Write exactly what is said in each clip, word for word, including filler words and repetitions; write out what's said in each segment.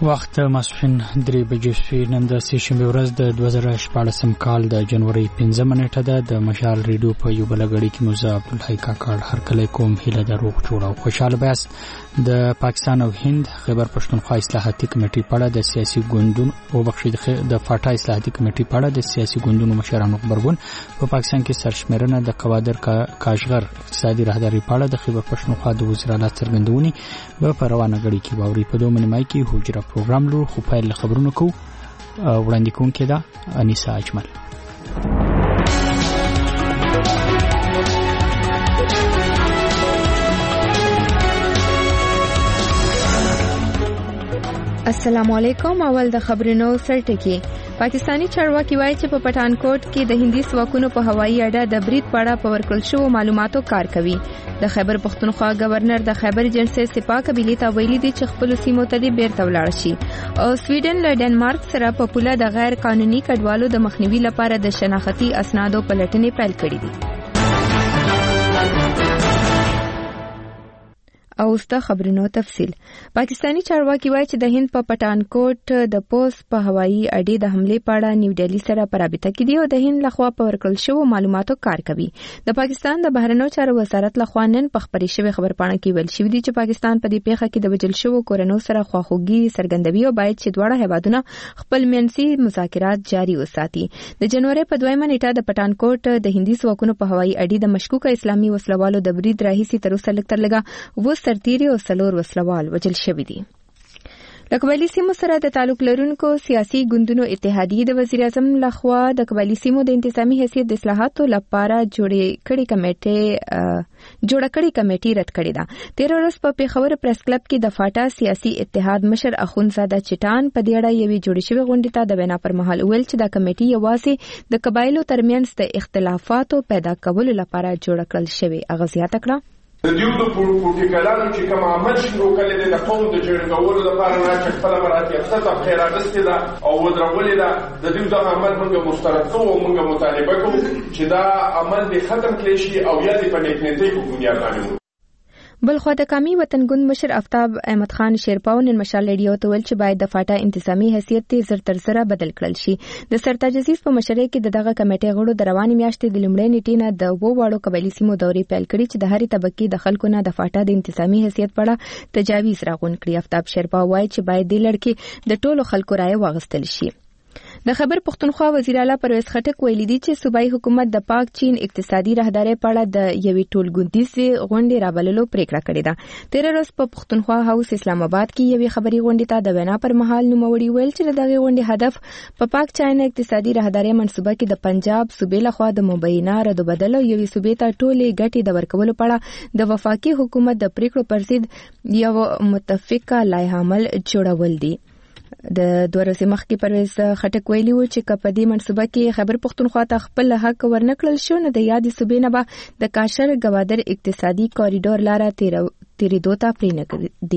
وخت ماسپښین درې بجې شوې. نن د سې شنبې ورځ د دوه زره شپاړسم کال د جنوري پنځمه نیټه ده. د مشال ریډیو په یو بله غړي کې مو زه عبدالحی کاکړ هرکلی کوم. هیله ده روغ جوړ او خوشحاله بیاست. د پاکستان او هند خیبر پښتونخوا اصلاحاتي کمیټې په اړه د سیاسي ګوندونو او بخښي د فاټا اصلاحاتي کمیټې په اړه د سیاسي ګوندونو مشرانو خبرګون. په پاکستان کې سرشمېرنه د قوادر کاشغر اقتصادي راهداري په اړه د خیبر پښتونخوا د وزیر اعلی څرګندونې په روانه غړي کې باوري. په دوه منمای کې حجره پروګرام لرو خو پیل خبرونه کو وړاندې کوونکې ده انیسا اجمل. السلام علیکم. اول د خبرونو سرټکی. پاکستانی چارواکي وایي چې په پټانکوټ کې د هندي ځواکونو په هوایي اډه د برید په اړه په ورکړل شوو معلوماتو کار کوي. د خیبر پښتونخوا گورنر د خیبر ایجنسي سپا قبيله ته ویلي دي چې خپل سیمو ته دې بیرته ولاړ شي. او سویډن له ډنمارک سره په پوله د غیر قانوني کډوالو د مخنیوي لپاره د شناختی اسنادو پلټنې پیل کړې دي. او ست خبرونو تفصیل. پاکستانی چارواکي وایي چې د هند په پټانکوټ د پوس په هوایي اډې د حمله په اړه نیو ډیلی سره په رابطه کې دی او د هند لخوا په ورکړل شوو معلوماتو کار کوي. د پاکستان د بهرنیو چارو وزارت لخوا نن په خبري شوی خبرپاڼه کې ویل شوی دی چې پاکستان په دې پیښه کې د وجل شوو کورنو سره خواخوږي څرګندوي او باید چې دواړه هیوادونه خپل منځي مذاکرات جاري وساتي. د جنوري په دویمه نیټه د پټانکوټ د هندي ځواکونو په هوایي اډې د مشکوکه اسلامي وسلوالو د برید راهیسي تر اوسه لږ تر لږه و سرتيري او سلور وسلوال وجل شوی دي. قبایلی سیمو سره د تعلق لرونکو سیاسي ګوندونو اتحادیه د وزیر اعظم لخوا د قبایلی سیمو د انتظامی حیثیت د اصلاحاتو لپاره جوړې کړي کمیټه جوړه کړي کمیټه رد کړې ده. تیر ورځ په پیښور پریس کلب کې د فاټا سیاسي اتحاد مشر اخونزاده چټان په دې اړه یوې جوړې شوې غونډې ته د وینا پر مهال ویل چې دا کمیټه یوازې د قبایلو ترمنځ د اختلافاتو پیدا کولو لپاره جوړه کړل شوې. اغازیات کړه د دیو د پروتوکولانو چې کوم عمل شروع کړي د قوم د جوړولو لپاره نه چې خپل مراتب څخه خیراتسته ده او ودرولې ده. د دیو د عمل موږ مسترد کوو او موږ مطالبه کوو چې دا عمل به ختم کړي شي او یا د پنځنیتۍ په بنیاد باندې. بلخوا د قومي وطن ګوند مشر آفتاب احمد خان شیرپاو نن مشال ریډیو ته ویل چې باید د فاټا انتظامی حیثیت ته زر تر زره بدل کړل شي. د سرتاج عزیز په مشرۍ کې د دغه کمیټې غړو د روانې میاشتې د لومړۍ نیټې نه د وو واړو قبایلی سیمو دورې پیل کړي چې د هرې طبقې د خلکو نه د فاټا د انتظامی حیثیت په اړه تجاویز راغون کړي. آفتاب شیرپاو وایي چې باید د لړکې د ټولو خلکو رائے واغستل شي. د خیبر پښتونخوا وزیر اعلی پرویز خټک ویلي دی چې صوبایي حکومت د پاک چین اقتصادي راهداري په اړه د یوې ټولګوندیزې غونډې رابللو پریکړه کړې ده. تیر ورځ په پښتونخوا هاوس اسلام آباد کې یوې خبري غونډې ته د وینا پر مهال نوموړي ویل چې دغه غونډې هدف په پاک چین اقتصادي راهداري منصوبه کې د پنجاب صوبې لخوا د مبینه رد بدل او یوې صوبې ته ټولې ګټې د ورکولو په اړه د وفاقي حکومت د پریکړو پر ضد یو متفقه لایحه عمل جوړول دي. د دوه ورځې مخکې پرویز خټک ویلي و چې که په دې منصوبه کې خیبر پښتونخوا ته خپل حق ورنکړل شو نو د یادې صوبې نه به د کاشر ګوادر اقتصادي کاریډور لاره تیریدو ته پرېنږدي.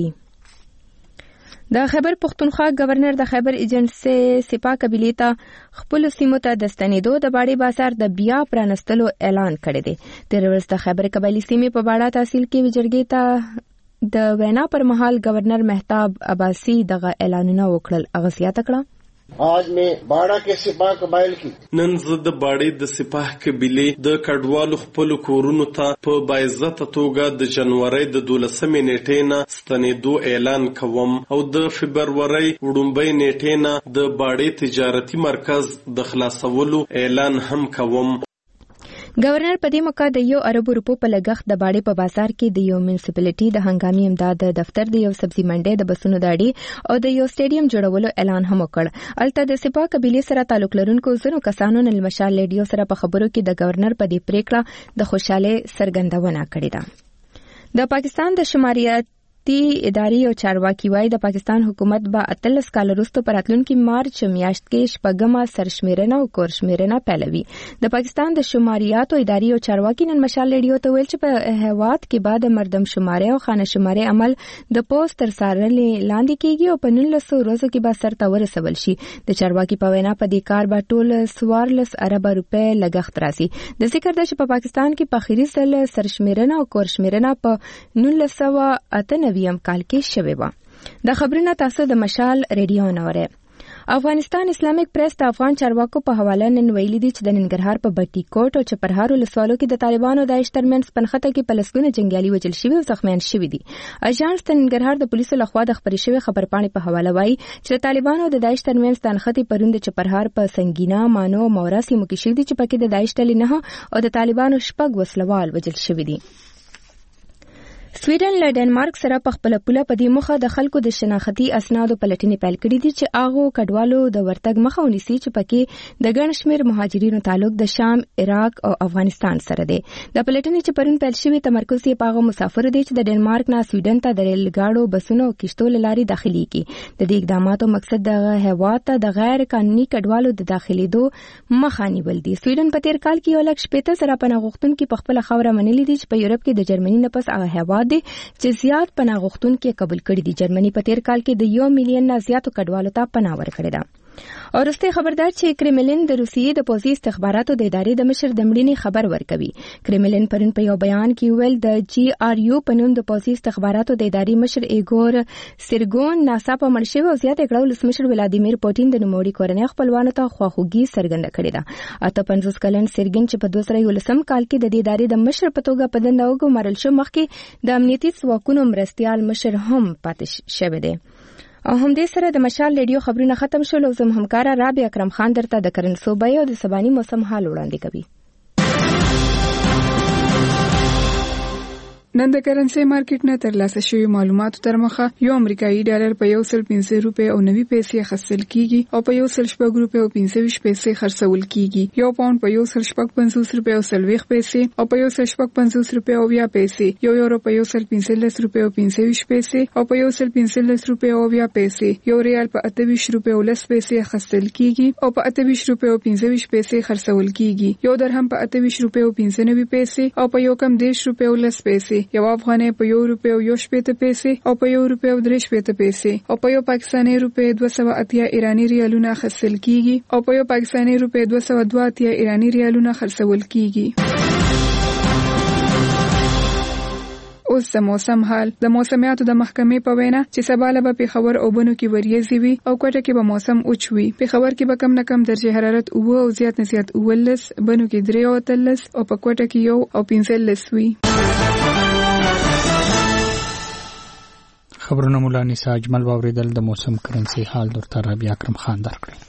د خیبر پښتونخوا گورنر د خیبر ایجنسي سپا قبيله ته خپل سیمو ته د ستنېدو د باړې بازار د بیا پرانستلو اعلان کړی دی. تیر ورځ د خیبر قبایلی سیمې په باړه تحصیل کې وجرګې ته د وینا پر مهال گورنر مهتاب عباسی دغه اعلانونه وکړل. اغازیات کړه آج میں باڑا کے سپاہ قبائل کی نن زه د باړې د سپاه قبيله د کډوالو خپل کورونو ته په باعزت توګه د جنوري د دولسمې نیټې نه ستنېدو اعلان کوم او د فبروري وړومبۍ نیټې نه د باړې تجارتي مرکز د خلاصولو اعلان هم کوم. گورنر په دې موقع د یو ارب روپو په لګښت د باړې په بازار کې د یو میونسپلټي د هنګامي امداد دفتر د یو سبزی منډي د بسونو داړي او د یو سټیډیم جوړولو اعلان هم وکړ. الته د سپا قبيله سره تعلق لرونکو زنو کسانو نن مشال ریډیو سره په خبرو کې د گورنر په دې پریکړه د خوشاله څرګندونه کړې ده. د پاکستان د شماریات اداري او چارواکي وایي د پاکستان حکومت به اتلس کال وروسته په راتلونکي مارچ میاشت کې شپږمه سرشمیرنه او کورشمیرنه پیلوي. د پاکستان د شماریاتو اداري او چارواکي نن مشال ریډیو ته ویل چې په هیواد کې بعد مردم شماري او خانه شماري عمل د پوسټ تر څارنې لاندې کیږي او په نولس ورځو کې به سرته ورسول شي. د چارواکي په وینا په دې کار به ټول څوارلس ارب روپۍ لګښت راځي. د ذکر ده چې په پاکستان کې په اخیری ځل سرشمیرنه او کورشمیرنه په نولس سوه اته نوي یم کال کې شوې وه. د خبرونه تاسو د مشال ریډیو نوره. افغانستان اسلامیک پریس د افغان چارواکو په حواله نن ویلي دي چې د ننګرهار په بټي کوټ او چپرهار ولسوالو کې د طالبانو د داعش ترمنځ پنخته کې پلسګونه جنگیالي وژل شوي او زخمیان شوي دي. اژانس د ننګرهار د پولیسو لخوا د خبرې شوی خبرپاڼې په حواله وایي چې طالبانو د داعش ترمنځ تنخته پروند چپرهار په سنگینا مانو مورا سیمو کې شوي دي چې پکې د داعش ډلې نه او د طالبانو شپږ وسلوال وژل شوي دي. سویډن له ډنمارک سره په خپل پوله په دې مخه د خلکو د شناختي اسنادو پلټنې پیل کړې دي چې هغه کډوالو د ورتګ مخه ونیسي چې پکې د ګڼ شمېر مهاجرینو تعلق د شام، عراق او افغانستان سره دی. د پلټنې چې پرون پیل شوی تمرکز یې په هغه مسافر دی چې د ډنمارک نه سویډن ته د ریل ګاډو، بسونو او کشتو له لارې داخليږي. د دې اقداماتو مقصد د هیواد ته د غیر قانوني کډوالو د داخليدو مخه نیول دي. سویډن په تیر کال کې یو لک شپږ زره پناه غوښتونکي په خپل خاوره منلي دي چې په یورپ کې د جرمني نه پس هغه هیواد دی چې زیات پناه غوښتونکي قبول کړي دي. جرمني په تیر کال کې د یو میلیون نه زیاتو کډوالو ته پناه ورکړې ده. او رسته خبردار چې کرملین د روسیې د پوځي استخباراتو د ادارې د مشر د مړینې خبر ورکوي. کرملین پرون په یو بیان کې ویل د جی آر یو په نوم د پوځي استخباراتو د ادارې مشر ایګور سرګون ناڅاپه مړ شوی او زیات کړه ولسمشر ولادیمیر پوتین د نوموړي کورنۍ خپلوانو ته خواخوږي څرګنده کړې ده. اته پنځوس کلن سرګن چې په دوه زره یولسم کال کې د دې ادارې د مشر په توګه په دنده وګمارل شو، مخکې د امنیتي ځواکونو مرستيال مشر هم پاتې شوی دی. او هم دې سره د مشال ریډیو خبرونه ختم شول او زم همکارا رابع اکرم خان درته د کرنسوبای او د سبانی موسم حال وړاندې کوي. نن د کرنسي مارکیټ نه ترلاسه شوی معلوماتو تر مخه یو امریکایي ډالر په یو سل پنځه روپۍ او نوي پیسې خرڅل کیږي او په یو سل شپږ روپۍ او پنځه ویشت پیسې خرڅول کیږي. یو پاوند په یو سل شپږ پنځوس روپۍ او څلوېښت پیسې او په یو سل شپږ پنځوس روپۍ او بیا پیسې. یو یورو په یو سل پنځلس روپۍ او پنځه ویشت پیسې او په یو سل پنځلس روپۍ او بیا پیسې. یو ریال په اته ویشت روپۍ او لس پیسې خرڅل کیږي او په اته ویشت روپۍ او پنځه ویشت پیسې خرڅول کیږي. یو درهم په اته ویشت روپۍ او پنځه نوي پیسې او په یو کم دېرش روپۍ او لس پیسې. یو افغانۍ په یو روپۍ او یو شپېته پیسې او په یو روپۍ او درې شپېته پیسې او په یو پاکستاني روپۍ دوه سوه اتیا ایرانی ریالونه خرڅل کیږي او په یو پاکستاني روپۍ دوه سوه دوه اتیا ایرانی ریالونه خرڅول کیږي. اوس د موسم حال. د موسمیاتو د محکمې په وینا چې سبا له پېښور او بنو کې وریځي وي او کوټه کې به موسم اوچ وي. پېښور کې به کم نه کم درجه حرارت اوه او زیات نه زیات اوولس، بنو کې درې او اتلس او په کوټه کې یو او پنځلس وي. خبرونه مولا نساء اجمل واوریدل. د موسم کرنسي حال درته رابع اکرم خان درکړي.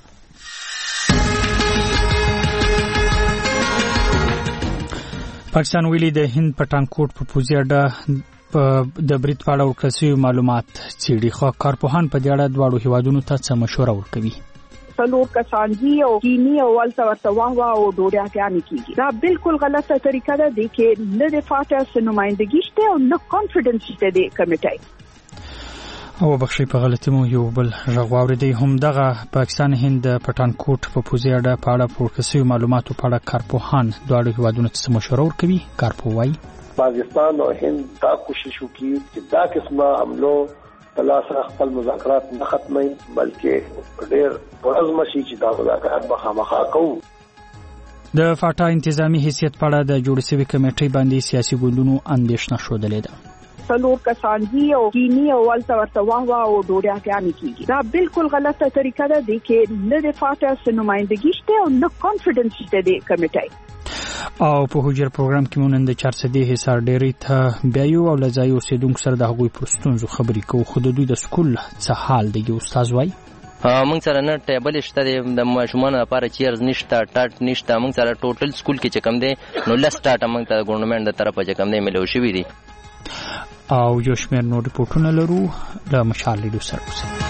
پاکستان ویلي د هند پټانکوټ په پوځي اډه د برید په اړه ورکړل معلومات څېړي، خو کارپوهان په دې اړه دواړو هیوادونو ته څه مشوره ورکوي. څلور کسان دي او کینی او ولته ورته واه واه او ډوډۍ اتیانې کیږي. دا بالکل غلطه طریقه ده د کې نه د فاټس نمائندګي شته او نه کانفیډنس شته د کمیټې. او بخښي په غلطي مو یو بل غږ واوریدي. هم دغه پاکستان هند پټانکوټ په پوځي اډه په اړه پورکسي معلوماتو په اړه کارپوهان دواړو هیوادونو ته مشوره ورکوي. کارپوهان پاکستان او هند دا کوشش وکړي چې دا قسمه حملو په لاس خپل مذاکرات نه ختمي بلکې ډېر پرځم شي چې دا مذاکرات به خامخا کوو. د فاټا انتظامی حیثیت په اړه د جوړ شوی کمیټې باندې سیاسي ګوندونو اندېښنه ښودلې ده. څلور کسان دي او کینی او ولته ورته واه واه او ډوډۍ اتیانې کیږي. دا بالکل غلطه طریقه ده د کې نه د فاټس نمائندګي شته او نه کانفیډنس شته د کمیټې. او په هوجر پروګرام کې مونږ د چارسدي حصار ډېری ته بیايو او لځای اوسېدونکو سره د هغوی پر ستونزو خبرې کوو. خو د دوی د سکول څه حال دی استاد وای؟ موږ سره نه ټیبل شته د ماشومان لپاره چیرز نشته، ټاټ نشته. موږ سره ټوټل سکول کې چې کم دی نو لس ټاټ موږ ته ګورنمنت د طرفه چې کم دی ملو شوی دی. او یو شمېر نور ریپورټونه لرو له مشال ریډیو سره اوسئ.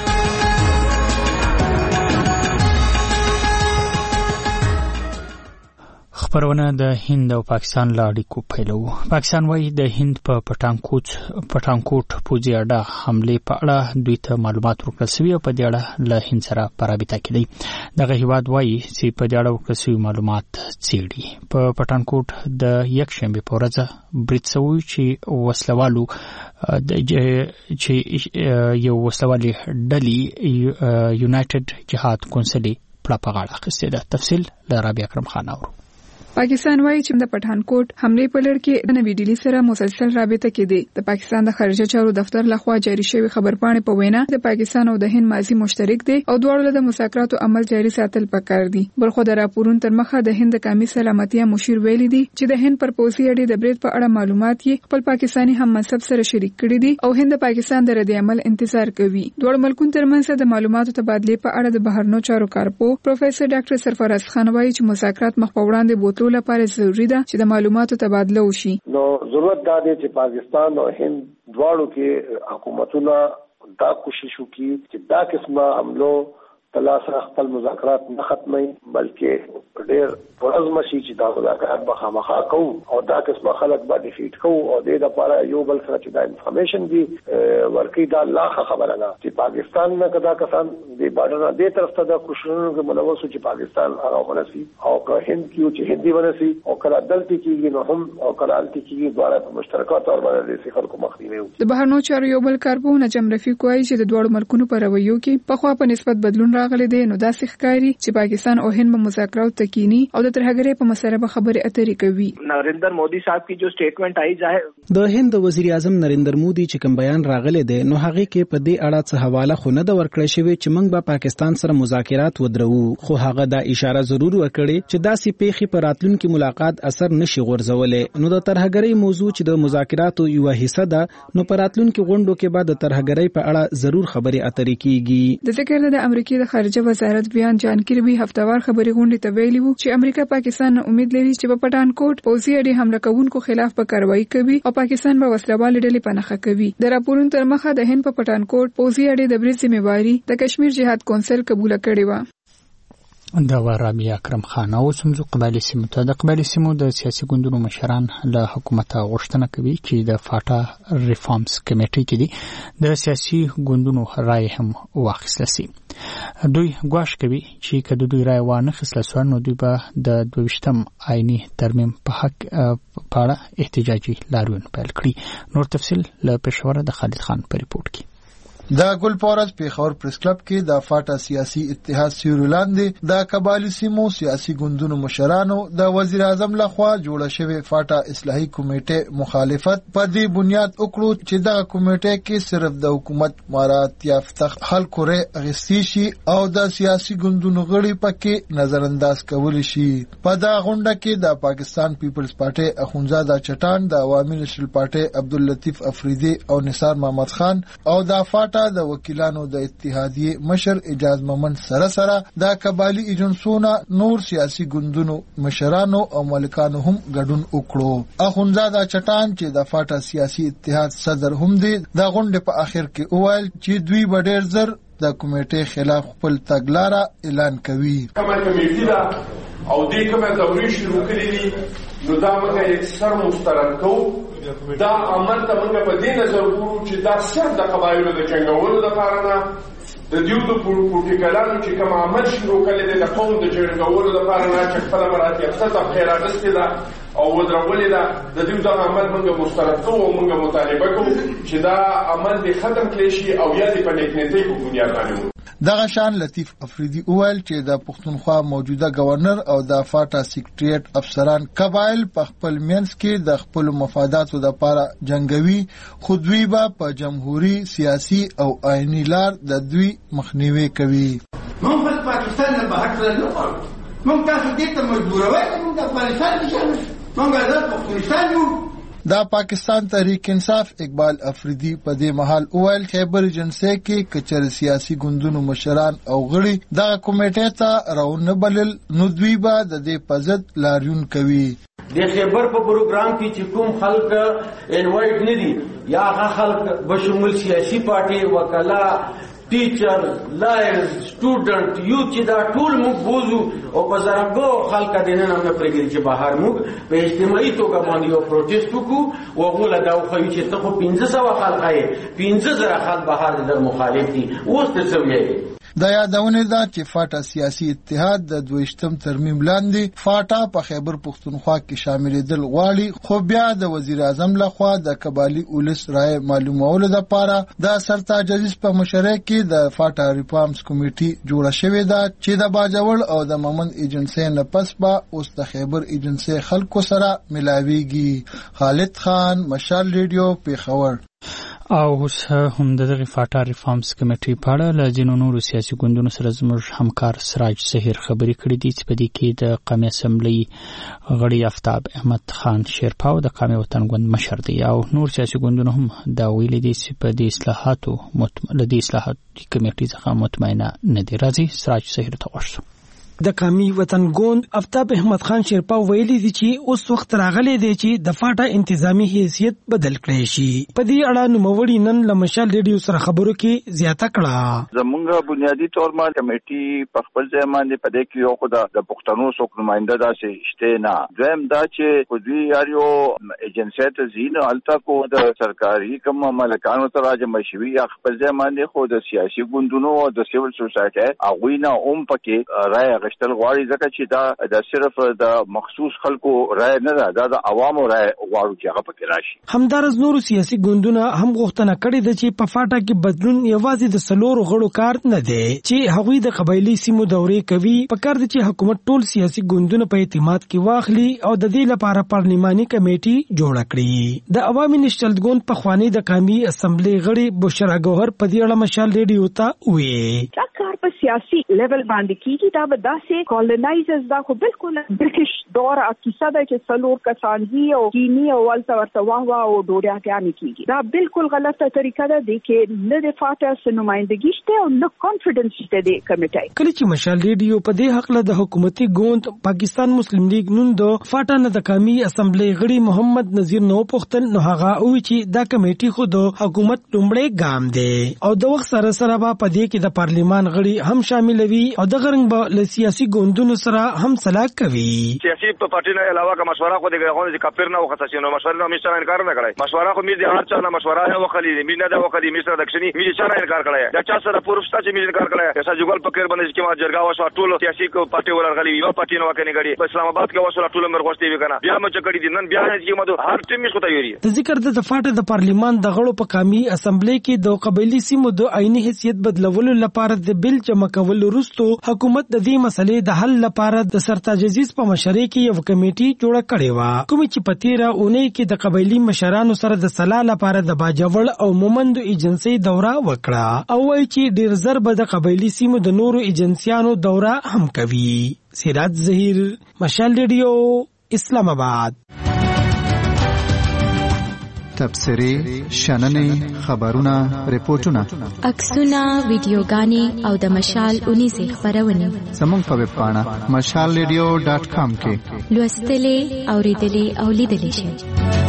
خبرونه د هند او پاکستان له اړیکو پیلو. پاکستان وايي د هند په پټانکوټ پټانکوټ پوځي اډه حمله په اړه دوی ته معلومات ورکړل شوي او په دې اړه له هند سره په رابطه کې دي. دغه هیواد وايي چې په دې اړه ورکړل شوي معلومات څېړي. په پټانکوټ د یکشنبې په ورځ برید شوی چې وسلوالو چې یو وسلوالي ډلې یونایټډ جهاد کونسل پړه په غاړه اخیستې ده. تفصیل له رابع اکرم خان اورو. پاکستان وایي چې د پټانکوټ حمله په لړ کې د نوې ډیلی سره مسلسل رابطه کې دی. د پاکستان د خارجه چارو دفتر لخوا جاری شوی خبرپاڼې په وینا د پاکستان او د هند ماضي مشترک دی او دواړو د مذاکراتو عمل جاری ساتل پکار دي. بلخو د راپورونو تر مخه د هند قومي سلامتیا مشیر ویلي دي چې د هند پر پولیسي اډې د بریټ په اړه معلومات یې خپل پاکستاني هم منصب سره شریک کړي دي او هند پاکستان د رد عمل انتظار کوي. دوه ملکونو ترمنځ د معلوماتو تبادله په اړه د بهرنیو چارو کارپو پروفیسور ډاکټر سرفراز خان وایي چې مذاکرات مخ په وړاندې بوتلو لپاره ضروری ده چې د معلوماتو تبادله وشي. نو ضرورت دا دی چې پاکستان او هند دواړو کې حکومتونه دا کوشش وکړي چې دا قسمه عملو تلاسه خپل مذاکرات نه ختمي بلکې ډېر پرزما شي چې دا مذاکرات به خامخا کوو او دا قسمه خلک باندې فیټ کوو او د لپاره یو بل سره چې دا انفارمیشن دی ورکی دا لاخه خبره ده چې پاکستان نه کدا کسان د بارډر نه د طرف ته د کوششونو کې ملوث چې پاکستان هغه ونسي او که هند کیو چې هندي ونسي او کله دلته کېږي نو هم او کله الته کېږي دواړه په مشترکات اور باندې د خلکو مخنیوي. د بهرنیو چارو یو بل کارپو نجم رفیق وایي چې د دوړو ملکونو په رویو کې په خوا په نسبت بدلون راغلی دی. نو داسې ښکاري چې پاکستان او هند په مذاکراتو تکینی او د ترهګرۍ په مسله به خبرې اترې کوي. نریندر مودي صاحب کی جو سټیټمنٹ آئی ځای د هند وزیر اعظم نریندر مودي چې کوم بیان راغلی دی نو هغه کې په دې اړه څه حواله خو نه د ورکړی شوی چې موږ به پاکستان سره مذاکرات ودرو خو هغه دا اشاره ضرور وکړي چې داسې پیښې پر راتلونکي ملاقات اثر نشي غورځولې. نو د ترهګرۍ موضوع چې د مذاکراتو یو حصہ ده نو پر راتلونکي غونډو کې به د ترهګرۍ په اړه ضرور خبرې اترې کیږي. د ذکر د امریکای د خارجه وزارت بیان جان کیربي هفتوار خبري غونډې ته ویلي وو چې امریکا پاکستان امید لري چې په پټانکوټ پوځي اډې حمله کوونکو خلاف به کاروایی کوي او پاکستان به وسلوال ډلې پنهخه کوي. د راپورونو تر مخه د هند په پټانکوټ پوځي اډې د بریټ ذمہواری د کشمیر جهاد کونسل قبول کړې و. دا و رابعه اکرم خان. او سمزو قبایلی سیمو ته د قبایلی سیمو د سیاسي ګوندونو مشران له حکومت غوښتنه کوي چې د فاټا ریفارمز کمیټې کې دي د سیاسي ګوندونو رائے هم واخیستل شي. دوی ګواښ کوي چې کله دوی رائے وانه خسله سو نو دوی به د دویشتم آئینی ترمیم په حق په اړه احتجاجي لاریون پیل کړي. نور تفصیل له پېښور د خالد خان په ریپورت کې. د ګلپورز پیښور پریس کلب کې د فاټا سیاسي اتحاد سیوري لاندې د قبایلی سیمو سیاسي ګوندونو مشرانو د وزیر اعظم لخوا جوړه شوې فاټا اصلاحي کمیټې مخالفت په دې بنیاد وکړو چې د کمیټې کې صرف د حکومت مارات یافته خلکو رې اغستې شي او د سیاسي ګوندونو غړي پکې نظر انداز کول شي. په دا غونډه کې د پاکستان پیپلز پارټي اخونزاده چټان، د عوامي نېشنل پارټي عبداللطیف افریدي او نثار محمد خان او د فاټا د وکیلانو د اتحادیې مشر اجاز مومن سره سره د قبایلی ایجنسونو نور سیاسي ګوندونو مشرانو او مالکانو هم ګډون وکړو. اخونزاده چټان چې د فاټا سیاسي اتحاد صدر هم دی د غونډې په اخر کې وویل چې دوی به ډېر زر د کمیټې خلاف خپل تګلاره اعلان کوي. کومه کمیټه ده او دې کومه دورې شروع کړې دي نو دا موږ اکثر مسترد کوو. دا عمل ته موږ په دې نظر ګورو چې دا صرف د قبایلو د جنګولو لپاره نه د دیو د پروتیکلانو چې کوم عمل شروع کړي دي د قوم د جنګولو لپاره نه چې خپل مراد یافته تبخیر اغستې ده او ودرولې ده د دیو د عمل موږ مسترد کوو او موږ مطالبه کوو چې دا عمل دې ختم کړي شي او یا دې په نیکنیتۍ په بنیاد باندې. دغه شان لطیف افریدي وویل چې د پښتونخوا موجوده گورنر او د فاټا سیکریټریټ افسران قبایل په خپل منځ کې د خپل مفاداتو لپاره جنگوي خو دوی به په جمهوریت سیاسي او آئینی لار د دوی مخنیوي کوي. موږ په پاکستان نه به حق نه غواړو. موږ تاسو دې ته مجبوروي چې موږ د افغانستان کې شامل شو. موږ آزاد پښتونستان یو. دا پاکستان تحریک انصاف اقبال افریدی په دې محل اویل خیبر ایجنسی کې کچر سیاسي ګوندونو مشران او غړي دا کمیټې ته راونه بلل نو دوی به د دې پزد لاریون کوي. د خیبر په پروګرام کې چې کوم خلک انوایټ نه دي یا هغه خلک بشمول سیاسي پارټي وکلا ټیچر لایرز سټوډنټ یوث چې دا ټول موږ بوزو او په زرګو خلک د نن هم پرېږدي چې بهر موږ په اجتماعي توګه باندې یو پروټیست وکړو او غوله دا خو چې ته خو پنځه سوه خلک یې پنځه زره خلک بهر د مخالف دي اوس ته څه وایي. د یادونه ده چې فاټا سیاسي اتحاد د دویشتم ترمیم لاندې فاټا په خیبر پښتونخوا کې شاملېدل غواړي، خو بیا د وزیر اعظم لخوا د قبایلی اولس رائے معلومولو لپاره د سرتاج عزیز په مشرۍ کې د فاټا ریفارمز کمیټي جوړه شوې ده چې د باجوړ او د مومند ایجنسی نه پس به اوس د خیبر ایجنسی خلکو سره ملاویږي. خالد خان، مشال ریډیو، پیښور. او اوس هم د دغه فاټا ریفارمز کمیټې په اړه له ځینو نورو سیاسي ګوندونو سره زموږ همکار سراج ظهیر خبرې کړې دي چې په دې کې د قومي اسمبلی غړي آفتاب احمد خان شیرپاو د قومي وطن ګوند مشر دی او نور سیاسي ګوندونو هم دا ویلي دي چې په دې اصلاحاتو مطمئن د اصلاحاتو کمیټې څخه مطمئنه نه دي. راځي سراج ظهیر ته ورشو. د قومي وطن ګوند آفتاب احمد خان شیرپاو ویلي دي چې اوس وخت راغلی دی چې د فاټا انتظامی حیثیت بدل کړی شي. په دې اړه نوموړي نن له مشال ریډیو سره خبرو کې زیاته کړه. زمونږ بنیادی تور ما کمیټي په خپل ځای باندې په دې کې یو خو د پښتنو څوک نماینده داسې شته نه. دویم دا چې خو دوی یارو ایجنسی ته ځین هلته کو د سرکاري کوم ملکانو ته راجمع شوي یا خپل ځای باندې خو د سیاسي ګوندونو او د سیول سوسایټي هغوی نه هم پکې رایه غشتل غواړي، ځکه چې دا د صرف د مخصوص خلکو رایه نه ده، دا د عوامو رایه غواړو چې هغه پکې راشي. همدارس نورو سیاسي ګوندونه هم غوښتنه کړې ده چې په فاټا کې بدلون یوازې د څلورو غړو کار نه دی چې هغوی د قبایلي سیمو دورې کوي. پکار دی چې حکومت ټول سیاسي ګوندونه په اعتماد کې واخلي او د دې لپاره پارلماني کمیټي جوړه کړي. د عوامي نشنل ګوند په خوانی د قومي اسمبلی غړي بشرا ګوهر په دې اړه مشال ریډیو ته وی دا کار په سیاسي لیول باندې کیږي. دا به داسې کولونایزرز دا خو بالکل برټش دور کیسه ده چې څلور کسان دي او کینی او ولته ورته واه واه او ډوډیا کې کیږي. دا بالکل غلطه طریقه ده د کې نه د فاټا نمائندګي شته او نه کانفیډنس شته د کمیټې. کله چې مشال ریډیو په دې حق له د حکومتي ګوند پاکستان مسلم لیگ نون د فاټا نه د قومي اسمبلی غړي محمد نذیر نو پختن نو هغه او چې دا کمیټي خو د حکومت لومړی ګام دی او د وخت سره سره به په دې کې د پارلیمان غړي هم شاملوي او د غرنګ به له سیاسي ګوندونو سره هم صلاح کوي. سیاسي پارټي نه علاوه کا مشوره خو دغه غوښنه چې کافر نه وخت شي نو مشوره نه مشره انکار نه کړای. مشوره خو مې د هر چا نه مشوره نه وکړي، مې نه دا وکړي مې سره دښنی مې چا نه انکار کړای. دا چا سره پروستا چې مې انکار کړای. اسا جګول پکیر باندې چې ما جرګا وشو ټول سیاسي پارټي ورغلي یو پارټي نه وکني غړي په اسلام آباد کې وشو ټول مر غوښتي وکنه بیا مې چکړي دي نن بیا چې مده هر ټیم مې کوته یوري. د ذکر د فاټا د پارلیمان د غړو په قومي اسمبلی کې د قبایلی سیمو د عیني حیثیت بدلولو لپاره د بل جمع کول وروسته حکومت د دې مسلې د حل لپاره د سرتاج عزیز په مشرۍ کې یو کمیټي جوړه کړې و، کوم چې په تیره اونۍ کې د قبایلی مشرانو سره د صلاح لپاره د باجوړ او مومند ایجنسی دوره وکړه او وایي چې ډیر زر به د قبایلی سیمو د نورو ایجنسیانو دوره هم کوي. سراج ظهیر، مشال ریډیو، اسلام آباد. تبصرې، شننې، خبرونه، ریپورتونه، عکسونه، ویډیوګانې او د مشال اونیزې خبرونه زموږ په ویب پاڼه مشال ریډیو ډاټ کام کې لوستلې، اوریدلې او لیدلې شئ.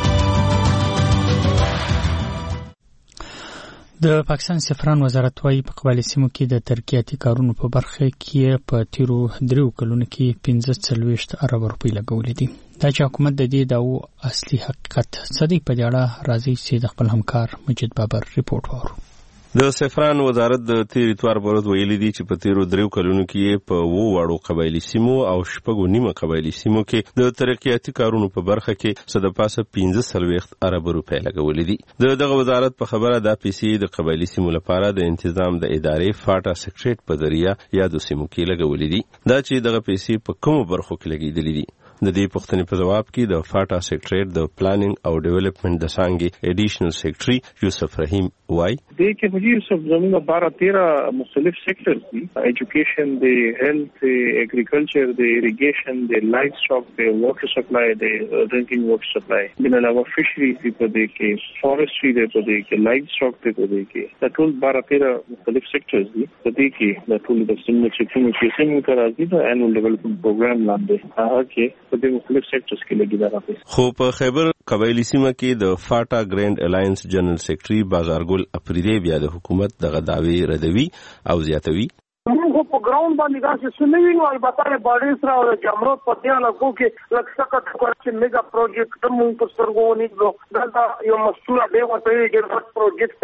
د پاکستان سفران وزارت وايي په قبایلي سیمو کې د ترقیاتي کارونو په برخه کې په تیرو دریو کلونو کې پنځه څلوېښت ارب روپۍ لګولې دي. دا چې حکومت د دې دعوو اصلي حقیقت څه دی، په دې اړه راځي چې د خپل همکار مجید بابر ریپورت وورو. د سفران وزارت د تیر اتوار په ورځ ویلي دي چې په تیرو دریو کلونو کې په اوو واړو قبایلي سیمو او شپږو نیمه قبایلي سیمو کې د ترقیاتي کارونو په برخه کې څه د پاسه پنځه څلوېښت ارب روپۍ لګولې دي. د دغه وزارت په خبره دا پیسې د قبایلي سیمو لپاره د انتظام د ادارې فاټا سیکریټریټ په ذریعه یادو سیمو کې لګولې دي. دا چې دغه پیسې په کومو برخو کې لګېدلې دي، د دې پوښتنې په جواب کې د فاټا سیکریټریټ د پلانینګ او ډیولپمنٹ د څانګې ایډیشنل سیکریټري یوسف رحیم وای دې کې په یوسف زموږ بارہ تیرہ مختلف سیکٹرز دي، ایجوکیشن دی، هیلث، ایگریکلچر دی، اریګیشن دی، لایف سټاک دی، واټر سپلای دی، ډرینکینګ واټر سپلای، بل علاوه فشریز دی په دې کې، فارسټري دی په دې کې، لایف سټاک دی په دې کې. دا ټول بارہ تیرہ مختلف سیکٹرز دي په دې کې. دا ټول د سیمو سیکټرونو کې څنګه راځي د انوال ډیولپمنٹ پروګرام لاندې هغه کې په دې مختلف سیکټرز کې لګیدا راځي. خو په خیبر قبایلی سیمه کې د فاټا ګرینډ الائنس جنرال سیکریټري بازارګل اپریدی بیا د حکومت دغه دعوی ردوي او زیاتوي. موږ په ګراوند باندې داسې سنوي نو البته له باډي سره او جمرود په دې علاقو کې لکه څنګه چې میگا پروجیکټ موږ په سترګو ونیسو دا یو مسؤل دی ورته ډېر پروجیکټ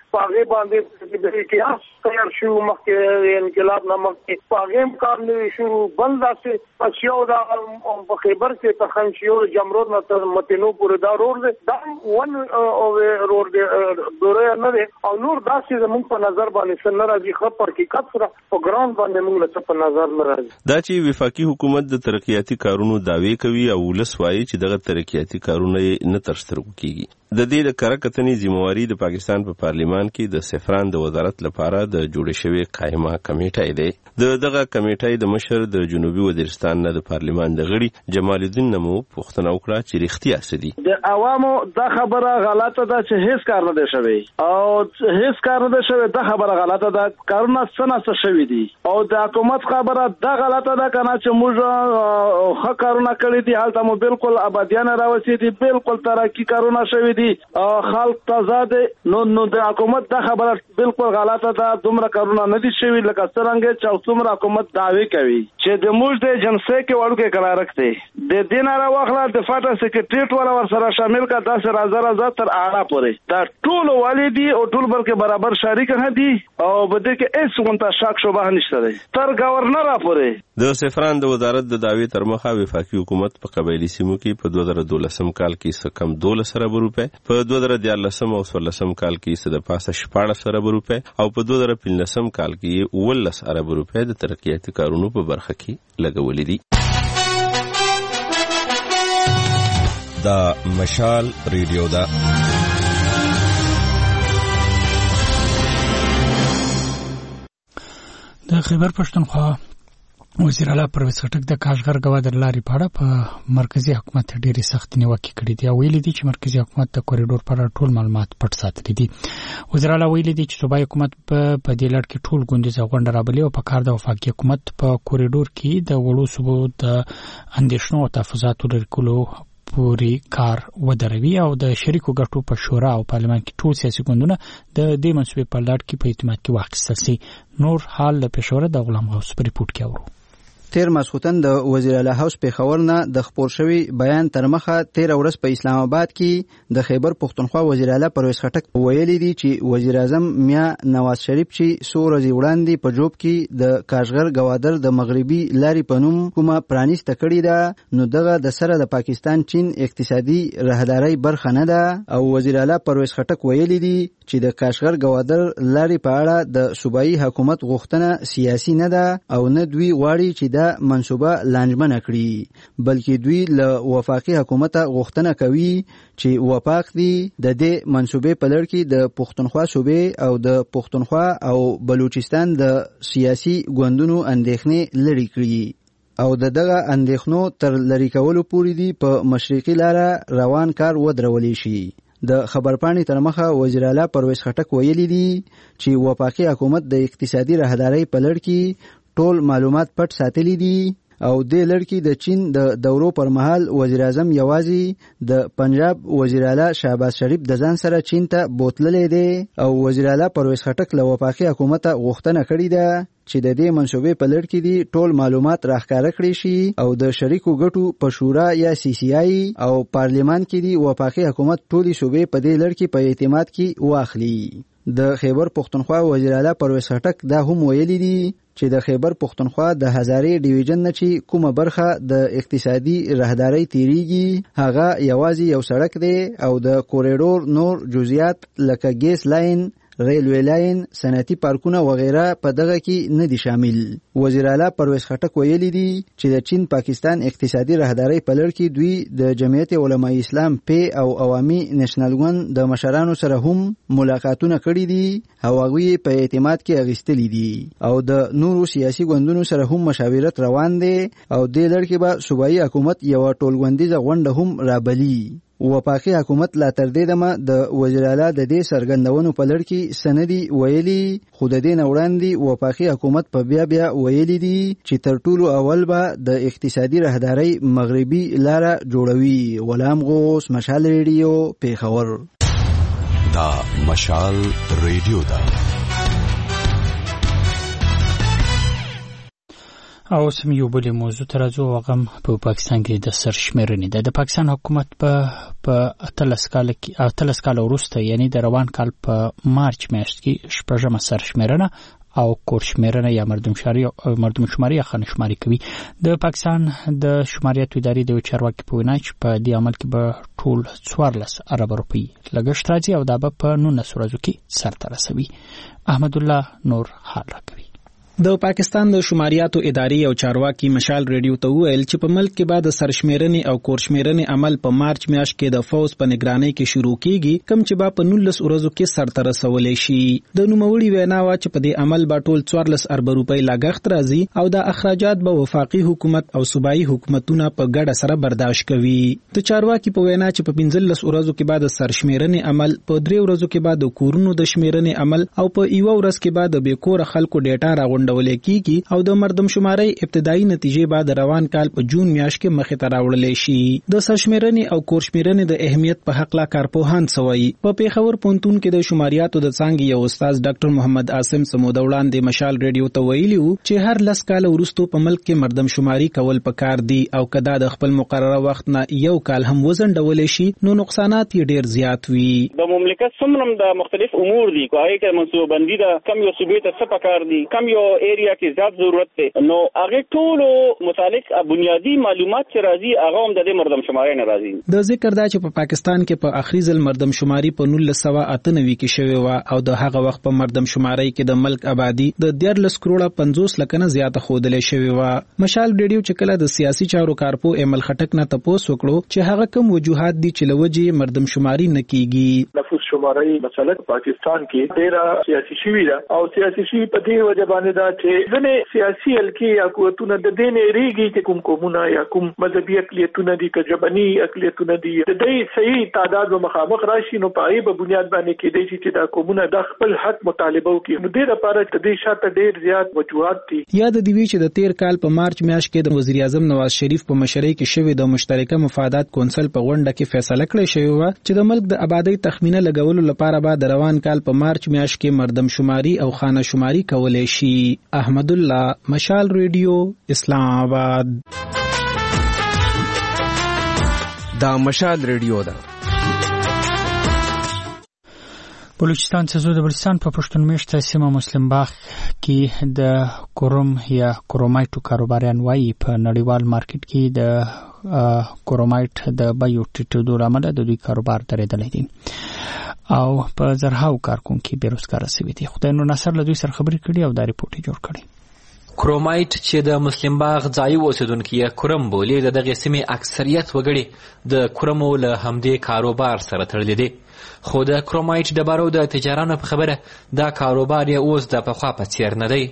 پاغه باندې د اتحاد تیار شو مخکې انقلاب نامک پاغه کار نه شروع بند داسې پښیو دا په خیبر کې تخنشیو جمرود نه تر متینو پورې دا روډ دا ون او روډ دوره نه دی او نور داسې زموږ په نظر باندې سن راځي خو په حقیقت سره په ګراوند باندې موږ له په نظر نه راځي دا چې وفاقي حکومت د ترقیاتي کارونو داوی کوي او ولس وایي چې دغه ترقیاتي کارونه نه تر سترګو کیږي د دې د کره کتنې ذمہواری د پاکستان په پا پارلیمان کې د سفران د وزارت لپاره د جوړ شوی قائمه کمیټه دی د دغه کمیټې د مشر د جنوبي وزیرستان نه د پارلیمان د غړي جمال الدین نمو پوښتنه وکړه چې رښتیا څه دي د عوامو دا خبره غلطه ده چې هیڅ کار نه دی شوی او هیڅ کار نه دی شوی دا خبره غلطه ده کارونه څه څه شوی دي او د حکومت خبره دا غلطه ده کنه چې موږ ښه کارونه کړی دي حالت مو بالکل آبادیان راوسی دي بالکل ترقی کارونه شوی دي او خلک تازه دي نو نو د حکومت دا خبره بالکل غلطه ده دومره کارونه نه دي شوی لکه څنګه چې څومره حکومت دعوی کوي چې د موږ د جنسي کې وړو کې قرار راکته د دین را واخله د فاټا سیکریټریټ ولا ور سره شامل کا داسې راځه راځه تر اعلی پورې دا ټول والدي او ټول بلکې برابر شریک نه دي او بده کې هیڅ غونټه شک شوبه نشته دی تر گورنر پورې د سفران د وزارت د دعوی تر مخه وفاقي حکومت په قبایلی سیمو کې په دوه زره دولسم کال کې څه کم دولس ارب روپے په دوه زره دیارلسم او څوارلسم کال کې څه د پاسه شپاړس ارب روپے او په دوه زره پنځلسم کال کې اوولس ارب روپے د ترقیاتي کارونو په برخه کې لګولې دي. دا مشال ریډیو دا د خیبر پښتونخوا وزیر اعلی پرویز خټک د کاشغر گوادر لارې په اړه په مرکزی حکومت ډېری سخت نیوکې کړې دي او ویلي دي چې مرکزی حکومت د کوریډور پر ټول معلومات پټ ساتلي دي. وزیر اعلی ویلي دي چې صوبایي حکومت په دې لړ کې ټول ګوندیزه غونډه رابلي او په کار د وفاقي حکومت په کوریډور کې د وړو صوبو د اندېښنو او تحفظاتو لري کولو پوری کار ودروي او د شریکو ګټو په شورا او پارلمان کې ټول سیاسي ګوندونه د دې منصوبې په لړ کې په اعتماد کې واخیستل شي. نور حال له پېښور د غلام غوث په ریپورت کې اورو. تیر ماسختن د وزیر اعلی هاوس پیښور نه د خبر شوی بیان تر مخه تیر ورځ په اسلام آباد کې د خیبر پښتونخوا وزیر اعلی پرویز خټک ویلي دي چې وزیر اعظم میا نواز شریف چې څو ورځې وړاندې په جوب کې د کاشغر گوادر د مغربي لارې په نوم کومه پرانیسته کړې ده نو دغه د سره د پاکستان چین اقتصادي راهداري برخه نه ده او وزیر اعلی پرویز خټک ویلي دي چې د کاشغر گوادر لارې په اړه د صوبایي حکومت غوښتنه سیاسي نه ده او نه دوی غواړي چې دا منصوبه لانجمنه کړي بلکې دوی له وفاقي حکومت غوښتنه کوي چې وفاق دي د دې منصوبې په لړ کې د پښتونخوا صوبې او د پښتونخوا او بلوچستان د سیاسي ګوندونو اندېښنې لري کړي او د دغه اندېښنو تر لری کولو پورې دی په مشرقي لاره روان کار ودرولې شي. د خبرپاڼې تر مخه وزیر اعلی پرویز خټک ویلي دي چې وفاقي حکومت د اقتصادي راهداري په لړ کې ټول معلومات پټ ساتلي دي او د لړ کې د چین د دورو پر مهال وزیر اعظم یوازې د پنجاب وزیر اعلی شهباز شریف د ځان سره چین ته بوتللې دي او وزیر اعلی پرویز خټک له وفاقي حکومت غوښتنه کړې ده چې د دې منصوبې په لړ کې دي ټول معلومات راښکاره کړي شي او د شریکو ګټو په شورا یا سی سی آی او پارلیمان کې دي وفاقي حکومت ټولې صوبې په دې لړ کې په اعتماد کې واخلي. د خیبر پښتونخوا وزیر اعلی پرویز خټک دا هم ویلي دي چې د خیبر پښتونخوا د هزارې ډیویژن نه چې کومه برخه د اقتصادي راهداري تیریږي هغه یوازې یو سړک دی او د کوریډور نور جزئیات لکه ګیس لاین ریلوی لاین صنعتي پارکونه وغیرہ په دغه کې نه دي شامل. وزیر اعلی پرویز خټک ویلي دي چې د چین پاکستان اقتصادي راهداري په لړ کې دوی د جمعیت علماء اسلام پی او عوامي نېشنل ګوند د مشرانو سره هم ملاقاتونه کړي دي او هغوی په اعتماد کې اغوستلي دي او د نورو سیاسي ګوندونو سره هم مشاورت روان دي او د لړ کې به صوبایي حکومت یو ټولګوندیزه غونډه هم رابلي. وفاقي حکومت لا تر دې دمه د وزیر اعلی د دې سرګندونو په لړ کې سندي ویلي خو د دې نه وړاندې وفاقي حکومت په بیا بیا ویلي دي چې تر ټولو اول به د اقتصادي راهداري مغربي لاره جوړوي. غلام غوث مشال ریډیو پیښور. دا مشال ریډیو دا او سم یو بل موضوع ته راځو هغه په پاکستان کې د سرشمیرنې ده. د پاکستان حکومت په په اتلس کال کې اتلس کال وروسته یعنی د روان کال په مارچ میاشت کې شپږمه سرشمیرنه او کورشمیرنه یا مردمشماري او مردمشماري یا خانشماري کوي. د پاکستان د شماریاتو ادارې د چارواکي په وینا چې په دې عمل کې به ټول څوارلس ارب روپۍ لګښت راځي او دا به په نولس ورځو کې سرته رسوي. احمد الله نور حال راکوي. د پاکستان د شماریاتو ادارې او چارواکي مشال ریډیو ته ویل چې په ملک کې بعد سرشمیرنې او کورشمیرنې عمل په مارچ میاشت کې د فوز په نگرانۍ کې شروع کیږي، کم چې با په نولس ورځو کې سرته رسولې شي. د نوموړي وینا وا چې په دې عمل با ټول څوارلس ارب روپۍ لاګښت راځي او د اخراجات به وفاقي حکومت او صوبایي حکومتونه په ګډه سره برداشت کوي. د چارواکي په وینا چې په پنځلس ورځو کې بعد سرشمیرنې عمل، په درې ورځو کې بعد د کورونو د شمیرنې عمل او په یو ورځ کې بعد د بیکور خلکو ډیټا راغونډ ولې کیږي او د مردمشماري ابتدایي نتیجې بعد روان کال په جون میاشت کې مخې ته راوړل شي. د سرشمیرنې او کورشمیرنې د اهمیت په حق لا کارپوهان سوي. په پیښور پونتون کې د شماریاتو د څنګه یو استاد ډاکټر محمد عاصم سمودوړان د مشال ریډیو ته ویلي چې هر لس کال وروسته په ملک کې مردمشماري کول پکار دي او کدا د خپل مقرره وخت نه یو کال هم وزنډول شي نو نقصانات یې ډیر زیات وي. د مملکت څومره د مختلف امور دي کوي چې منصوبه بندي ده، کم یو صوبې ته څه پکار دي، کم یو ایریا کې زیات ضرورت ده، نو هغه ټول متعلق بنیادی معلومات چې راځي هغه هم د مردمشماري نه راځي. د ذکر دا چې په پاکستان کې په اخري ځل مردمشماري په نولس سوه اته نوي کې شوې و او د هغه وخت په مردمشماري کې د ملک آبادی د دیارلس کروڑه پنځوس لک نه زیاته خودلې شوې و. مشال ریډیو چې کله د سیاسي چارو کارپو ایمل خټک نه تپوس وکړو چې هغه کوم وجوهات دي چې لوجه مردمشماري نه کیږي. نفوس شماري مسله پاکستان کې ډیره سیاسي شوې ده او سیاسي شي په دې وجه باندې دا چې ځنه سیاسي الکی یا قوتونه د دین ریږي چې کوم کومونه یا کوم مذهبي اقلیتونه دي کجبني اقلیتونه دي د دې صحیح تعداد او مخامخ راشي نو پای په بنیاد باندې کې دي چې دا کومونه د خپل حق مطالبه وکړي. نو د لپاره د دې شاته ډیر زیات وجوهات دي. یاد دی چې د تیر کال په مارچ میاشت کې د وزیر اعظم نواز شریف په مشرۍ کې شوې د مشترکه مفادات کونسل په غونډه کې فیصله کړې شوې و چې د ملک د آبادی تخمینه لګولو لپاره به د روان کال په مارچ میاشت کې مردمشماري او خانه شماري کولای شي. احمد الله، مشال ریډیو، اسلام آباد. دا مشال ریډیو ده. بلوچستان څخه د بلوچستان په پښتون میشته سیمه مسلم باغ کې د کوروم یا کرومایټو کاروباریان وایي په نړیوال مارکیټ کې د کرومایټ د بایو ټیټېدو لامل د دوی کاروبار درېدلی دی او په زرهاو کارکونکي بیروزګاره شوي دي. خدای نور نصر له دوی سره خبرې کړي او دا ریپورت جوړ کړي. کرومایټ چې د مسلم باغ ځایي اوسیدونکي کرم بولي د دغه سیمې اکثریت وګړي د کرمو له همدې کاروبار سره تړلي دي، خو د کرومایټ ډبرو د تجارانو په خبره دا کاروبار یې اوس د پخوا په څیر نه دی.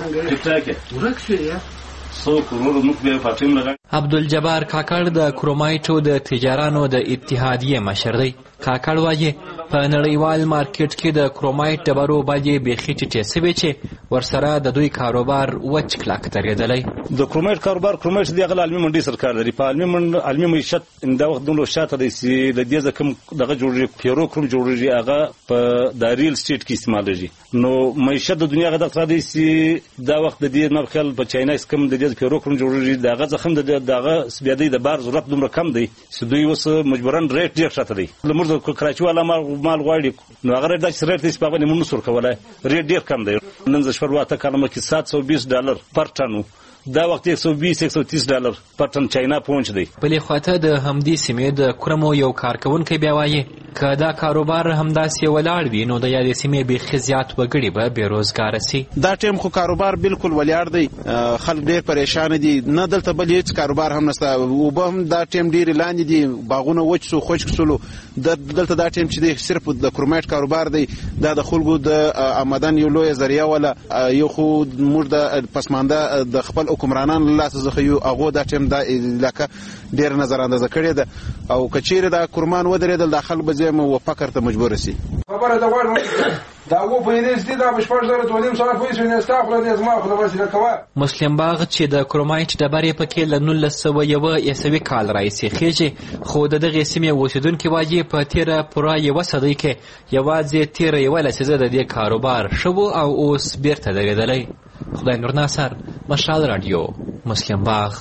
عبدالجبار کاکړ د کرومایټو د تجارانو د اتحادیې مشر دی. کاکړ وایي په نړیوال مارکیټ کې د کرومایټ ډبرو باندې بیخي ټیټې سوي چې ورسره د دوی کاروبار وچ کلک درېدلی. د کرومایټ کاروبار کرومایټ د هغه عالمي منډي سره کار لري. په عالمي عالمي معیشت دا وخت دومره شاته دی چې د دې ځکه دغه جوړږي پیرو کروم جوړږي هغه په د ریل سټیټ کې استعمالېږي. نو معیشت د دنیا غدا تر دې چې دا وخت د دې نه خل په چاینا سکم د دې پیرو کروم جوړږي دغه ځخم د دغه سبيادي د بار ضرورت دومره کم دی چې دوی اوس مجبورن ریټ ډیر شاته دی. لمر د کراچي والا مال غواړي نو هغه د ریټ د سپاغنې مونږ سر کولای ریټ ډیر کم دی. نن ز شپږ کلمه کې سات سو بیس ډالر پر ټن دا وخت یک سو بیس یک سو تیس ډالر پر ټن چاینا پہنچ دی. بلې خواته د همدې سیمې د کرمو یو کارکونکی بیا وایي که دا کاروبار همداسې ولاړ وي نو د یادې سیمې بیخي زیات وګړي به بېروزګاره سي. دا ټیم خو کاروبار بالکل ولاړ دی، خلک ډېر پریشان دي، نه دلته بل هېڅ کاروبار هم نشته. اوبه هم دا ټیم ډېرې لاندې دي، باغونه وچ سو خشک سولو. دلته دا ټیم چې دی صرف د کرومایټ کاروبار دی، دا د خلکو د آمدن یو لویه ذریعه وله. یو خو موږ د پسمانده د خپل حکمرانان له لاسه څخه یو هغو دا ټیم دا علاقه ډېره نظر اندازه کړې ده او که چیرې دا کرمان ودرېدل دا خلک به زم او فقر ته مجبور شي. خبره دا وړم دا و په دې ستې دا بشپړ زره تولیم سره پیسې نه استغفر دې زما خو د وسیله کوا. مسلم باغ چې د کرومایټ ډبرې پکې له نولس سوه یو عیسوي کال راهیسې خېږي، خو د دغې سیمې اوسېدونکي وايي په تېره پوره یوه صدۍ کې یوازې تېره یوه لسیزه د دې کاروبار ښه و او اوس بیرته درېدلی. خدای نور ناصر، مشال راډیو، مسلم باغ.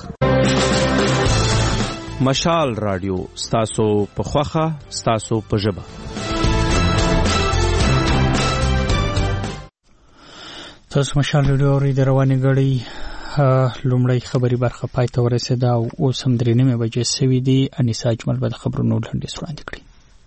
مشال راډیو، ستاسو په خوښه، ستاسو په ژبه. تاسو مشال راډیو اورئ. د روانې ګړۍ لومړی خبري برخه پای ته ورسېده او اوس هم درې نیمې بجې سوي دي. انیسا اجمل به د خبرونو لنډیز وړاندې کړي.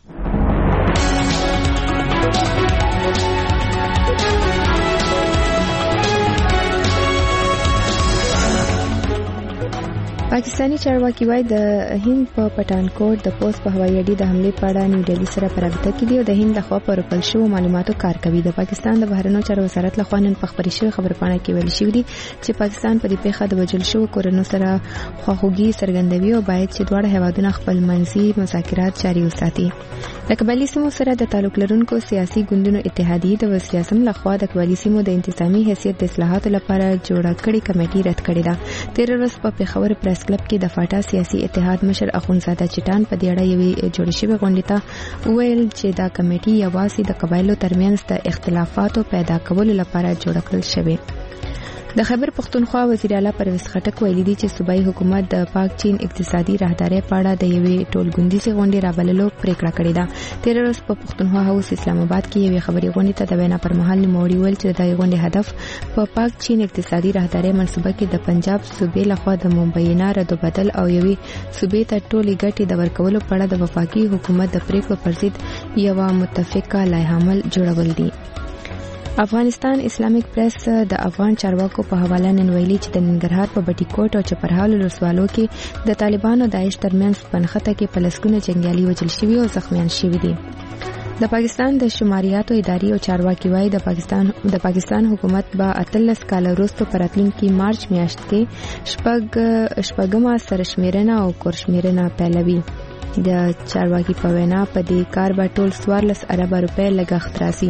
پاکستانی چارواکي وايي د هند په پټانکوټ د پوسټ په هوایي اډې د حملې په اړه نیو ډیلی سره په رابطه کې دي او د هند لخوا پر راپورل شوو معلوماتو کار کوي. د پاکستان د بهرنیو چارو وزارت لخوا نن په خبري شوې خبرپاڼه کې ویل شوی دی چې پاکستان په دې پیښه د وژل شوو کورنیو سره خواخوږي څرګندوي او باید چې دواړه هیوادونه خپل منځي مذاکرات جاري وساتي. د قبایلي سیمو سره د تعلق لرونکو سیاسي ګوندونو اتحادیې د وزیر اعظم لخوا د قبایلي سیمو د انتظامی حیثیت د اصلاحاتو لپاره جوړه کړې کمیټې رد کړې ده. تیر ورځ په پېښور پریس کلب کې د فاټا سیاسي اتحاد مشر اخوندزاده چټان په دې اړه یوې جوړې شوې غونډې ته وویل چې دا کمیټې یوازې د قبایلو ترمنځ د اختلافاتو پیدا کولو لپاره جوړه کړل شوې. د خیبر پختونخوا وزیر اعلی پرویز خټک ویلي دی چې صوبایي حکومت د پاک چین اقتصادي راهدارۍ په اړه د یوې ټولګوندیزې غونډې رابللو پریکړه کړې ده. تیر ورځ په پختونخوا هاوس اسلام آباد کې یوې خبري غونډې ته د وینا پر مهال نوموړي ویل چې د غونډې هدف په پاک چین اقتصادي راهدارۍ منصوبه کې د پنجاب صوبې لخوا د مبینه ردوبدل او یوې صوبې ته ټولې ګټې د ورکولو په اړه د وفاقي حکومت د پریکړو پر ضد یوه متفقه لایحه عمل جوړول دي. افغانستان اسلامیک پریس د افغان چارواکو په حواله نن ویلي چې د ننګرهار په بټي کوټ او چپرهال ولسوالو کې د طالبانو او داعش ترمنځ پنخته کې په لسګونه جنګیالي وژل شوي او زخمیان شوي دي. د پاکستان د شماریاتو اداري او چارواکي وايي د پاکستان د پاکستان حکومت به اتلس کال وروسته په راتلونکي مارچ میاشت کې شپږ شپږمه سرشمیرنه او کورشمیرنه پیلوي. د چارواکي په وینا په دې کار به ټول څوارلس اربه روپۍ لګښت راسي.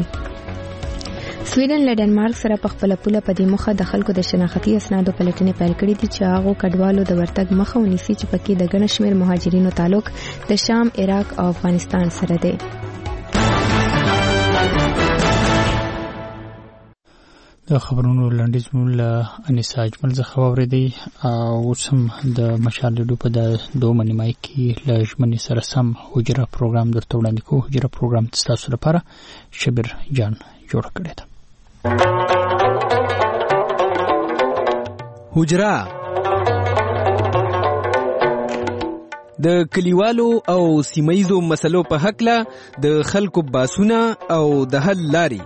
سویډن له ډنمارک سره په خپل پوله په دې مخه د خلکو د شناختي اسنادو پلټنې پیل کړې دي چې هغه کډوالو د ورتګ مخه ونیسي چې پکې د ګڼ شمېر مهاجرینو تعلق د شام، عراق او افغانستان سره دی. د خبرونو لنډیز مو له انیسا اجمل څخه واورېدی او اوس هم د مشال راډیو په د دومه نیمایي کې له ژمنې سره سم حجره پروګرام درته وړاندې کوو. حجره پروګرام ستاسو لپاره شبیر جان جوړ کړی ده. حجره د کلیوالو او سیمایزو مسلو په حقله د خلکو باسونه او د حل لاري.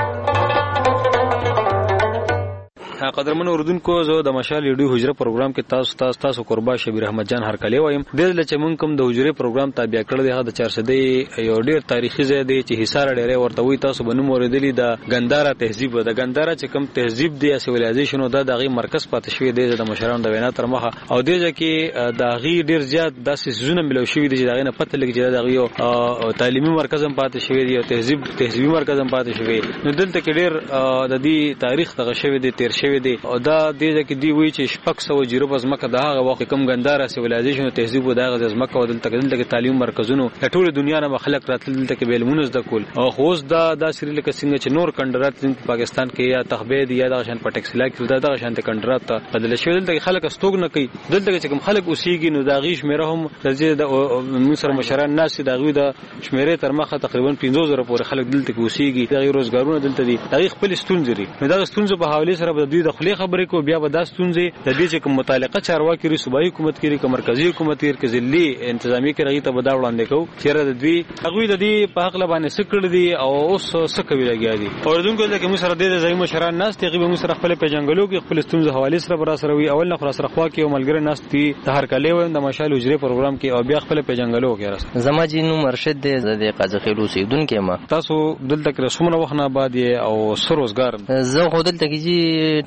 قدرمن اوردونکو، زه د مشال راډیو حجره پروګرام کې تاسو تاسو تاسو قربا شبیر احمد جان هرکلی وایم. د دې چې مونږ کوم د حجره پروګرام تابع کړل دی د چار سدې یو ډیر تاریخي ځای دی چې حصار ډیره ورته وي. تاسو بنو موردلی د ګندارا تهذیب د ګندارا چې کوم تهذیب دی سیویلایزیشن د دغه مرکز پاتې شوی دی د مشرانو د وینا تر مخه او دغه کې د غي ډیر زیات داسې سيزونه ملو شوی دی چې دغه نه پته لګی چې دغه یو تعلیمي مرکز هم پاتې شوی دی او تهذیب تهذیبي مرکز هم پاتې شوی. نو دلته کې ډیر د دې تاریخ دغه شوی دی تیر شوی دی او دا دې کې دی وی چې شپږ سوه جیرو بز مکه دغه وخت کوم ګندارا سیویلایزیشن او تهذیب و دغه د مکه او دلته دلته تعلیم مرکزونو ټول دنیا نه خلک راتل دلته کې بیلمونز د کول او خوست دا د سری لکه څنګه چې نور کندرات په پاکستان کې یا تخبید یا د شان پټکسلا کې دغه شان کندرات ته بدل شوی. دلته خلک استوګ نه کوي. دلته چې کوم خلک اوسېږي نو دا غي شمیره هم د مصر مشران ناس د غوی د شمیره تر مخه تقریبا پنځه زره پورې خلک دلته کې اوسېږي. د روزګارونه دلته دي. د خپل ستونزې لري. نو دا ستونزې په حواله سره د دوی د خپل خبرې کو بیا به دا ستونزې د دې چې کوم متعلقه چارواکي ری صوبایي حکومت کې کوم مرکزی حکومت کې ځلي انتظامی کې راغی ته به دا وړاندې کو چې د دوی هغه د دې په حق لبانې سکړ دي او اوس سکوي لګیا دي. اوردونکو د کوم سره د زای مشران ناس تقریبا مو سره خپل پیژنګلو کې خپل ستونزې حواله سره برا سره وي. اول نه خلاص رخوا کې او ملګری ناس دي د هر کله و د مشال حجره پروګرام کې او بیا خپل پیژنګلو کې راس زما جنو مرشد د قزاقیلو سیدونکو ما تاسو دلته کې رسومره وخت نه بعد او سروزګار زه خو دلته کې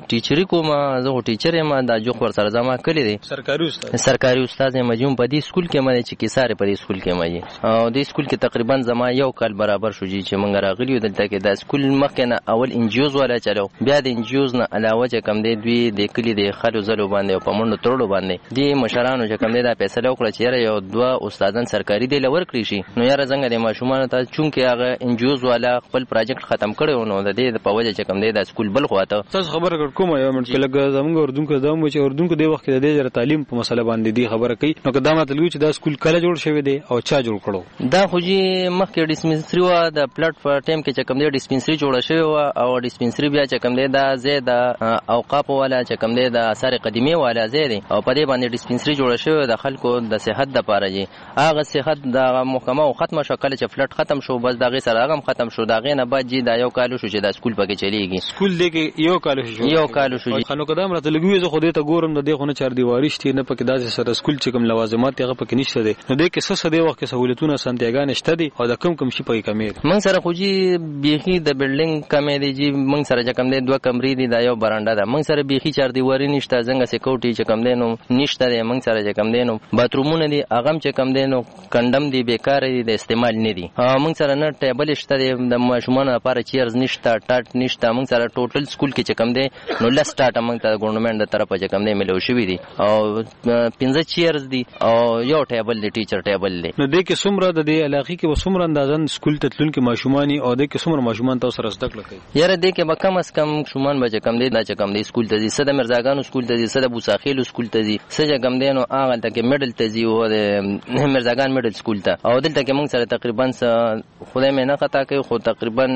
ټیچری کوم زه ټیچر یم دا جو خور سره زما کلی دی سرکاري استاد سرکاري استاد یم جون په دې سکول کې مې چې کیساره په دې سکول کې مې او دې سکول کې تقریبا زما یو کال برابر شو چې موږ راغلی دلته کې دا سکول مخکې نه اول انجیوز ولا چلو بیا د انجیوز نه علاوه چې کم دی دوی د کلی د خلو زلو باندې په منډو تړلو باندې دی مشرانو چې کم دی دا فیصله وکړه چې یو دوه استادان سرکاري دی لور کړی شي نو یاره څنګه د ماشومان ته چونکې هغه انجیوز والا خپل پروجیکټ ختم کړو نو د دې په وجه چې کم دی دا سکول بل خواته تاسو خبره کړ کوم یو منټ کې لګ زموږ اردوونکو دا مو چې اردوونکو د وخت د دې تعلیم په مسله باندې دی خبره کوي نو که دا ماته لګو چې دا سکول کله جوړ شوی دی او چا جوړ کړو دا خو جی مخکې ډیسپنسری وا د پلاټ په ټیم کې چې کم دی ډیسپنسری جوړ شوی وا او ډیسپنسری بیا چې کم دی دا زید اوقاف والا چې کم دی د اثر قدیمی والا زید او په دې باندې ډیسپنسری جوړ شوی د خلکو د صحت د پاره جی هغه صحت د محکمه او ختمه شکل چې فلټ ختم شو بس دغه سره هغه ختم شو دغه نه بعد جی دا یو کال شو چې د سکول پکې چلیږي سکول دغه یو کال شو یو کال شو خنو قدم راته لګوي زه خو دې ته ګورم د دې خو نه چار دیواری شته نه پکې داسې سره سکول چې کوم لوازمات هغه پکې نشته دي نو دې کې څه څه دی وخت کې سہولتونه سنتيګان شته دي او د کم کم شي پکې کمې من سره خو جی بیخي د بلډینګ کمې دی جی من سره چې کم دی دوه کمرې دي دا یو برانډه ده من سره بیخي چار دیواری نشته څنګه سکیورټي چې کم دی نو نشته دی من سره چې کم دی نو باترومونه دي هغه چې کم دی نو کندم دی بیکار دي د استعمال نه دي من سره نه ټیبل شته دی د ماشومان لپاره چیرز نشته ټاټ نشته من سره ټوټل سکول کې چې کم دی نو لس ټاټ من ته ګورنمنت د طرفه چې کم دی ملو شوی دي او پنځه چیرز دي او یو ټیبل دی ټیچر ټیبل دی نو د کې څومره د دې علاقې کې وسومره اندازن سکول ته تلون کې ماشومانی او د کې څومره ماشومان تاسو سره زده کړل کوي یاره د کې به کم از کم شومان به کم دی دا چې کم دی سکول ته دي صد مرزاګانو سکول ته دي صد بوساخیل سکول ته دي سجه کم دی نو هغه ته کې میډل ته دي او د مرزاګان میډل سکول ته او دلته کې موږ سره تقریبا خدای مې نه خطا کوي خو تقریبا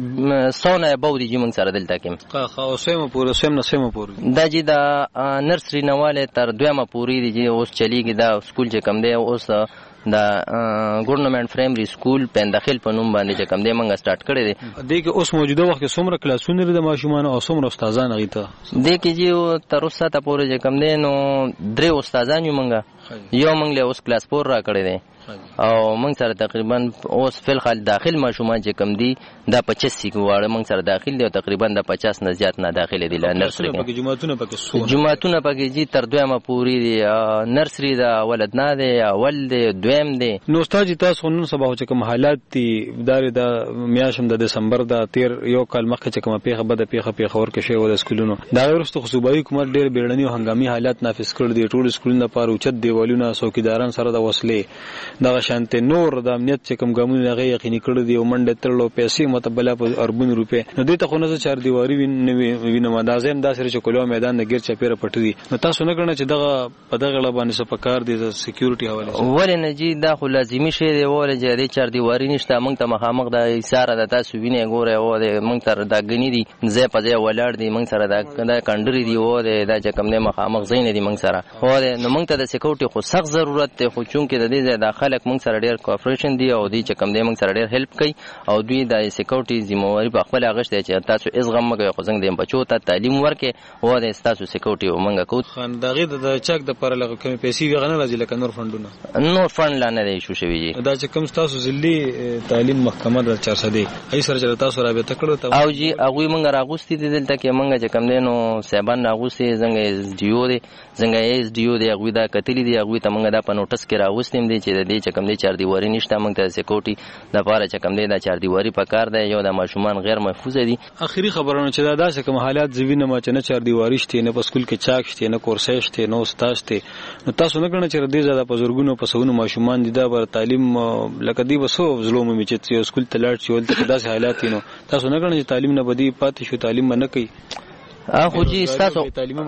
څو نه بودی چې موږ سره دلته کې خو سیمه پورې سیمه سیمه پورې دا چې دا نرسری نواله تر دویمه پوری دي چې اوس چلیږي دا سکول چې کم دی اوس دا ګورنمنت پرایمری سکول پندخیل په نوم باندې چې کم دی موږ سٹارټ کړی دی د کې اوس موجوده وخت کې څومره کلاسونه لري د ماشومان او څومره استادان غیته د کې چې تر اوسه ته پورې چې کم دی نو درې استادان یو موږ یو موږ له اوس کلاس پور را کړی دی او موږ سره تقریبا اوس فل خال داخل ماشومان چې کم دي دا پچاس کې واړه موږ سره داخل دي او تقریبا د پچاس نه زیات نه داخله دي نرسری کې جمعهتونه پکې سو جمعهتونه پکې جی تر دویمه پوری دي نرسری دا ولد نه دي اول دي دویم دي نو استاد تاسو نن سبا چې کوم حالات دي دار د میاشم د دسمبر د تیر یو کال مخکې چې کوم پیخه بده پیخه پیخه ورکه شوی د سکولونو دا ورسته صوبایي حکومت ډیر بیړنی او هنګامي حالات نافذ کړ دي ټول سکولونه لپاره اوچت دیوالونه څوکیداران سره د وسلې دغه شانته نور د امنیت چې کوم ګامونه هغه یقیني کړی دی او منډه ترلو پیسې متبله په اربون روپې نو دې ته خو نه چار دیواری وینم دا زم دا سره چې کولو میدان د غیر چپیره پټ دي نو تاسو نه کړنه چې دغه په دغه لبانې څه پکار دي د سکیورټي حواله ولې نه جی دا خو لازمي شی دی ولې چې دې چار دیواری نشته موږ ته مخامخ د اشاره د تاسو وینې ګوره او د موږ تر دا غنی دي زه په ځای ولاړ دي موږ سره دا کندري دی او دا چې کوم نه مخامخ زین دي موږ سره او نو موږ ته د سکیورټي خو سخت ضرورت دی خو چونکې د دې د خلک موږ سره ډیر کوآپریشن دی او دوی چې کم دی موږ سره ډیر هیلپ کوي او دوی د سکیورټي ذمہواری په خپل اغشته چې تاسو از غم مګي خو څنګه دیم بچو ته تعلیم ورکې او د تاسو سکیورټي او موږ کوو خان دغه د چک د پر لغه کمی پیسې وغنه راځي لکه نور فندونه نور فند لا نه دی شو شوی دا چې کوم تاسو ځلی تعلیم محکمه د چار سده ای سره چې تاسو رابطه کړو او جی هغه موږ راغوستي دي دلته کې موږ چې کم دی نو سیبان راغوستي څنګه اس ډی او دی څنګه اس ډی او دی هغه دا کتلی دی هغه ته موږ دا په نوټس کې راغوستیم دي چې د دې چې کم دی چار دیواری نشته موږ ته سکیورټي د پاره چې کم دی دا چار دیواری په کار دی یو د ماشومان غیر محفوظ دي اخیری خبرونه چې دا داسې کوم حالات زوینه ما چې نه چار دیواری شته نه په سکول کې چاک شته نه کورسې شته نو استاد شته نو تاسو نه کړنه چې دې زړه په زورګونو په سونو ماشومان دي دا بر تعلیم لکه دی وسو ظلم می چې سکول ته لاړ شي ولته داسې حالات نو تاسو نه کړنه چې تعلیم نه بدی پاتې شو تعلیم نه کوي اخو جی تاسو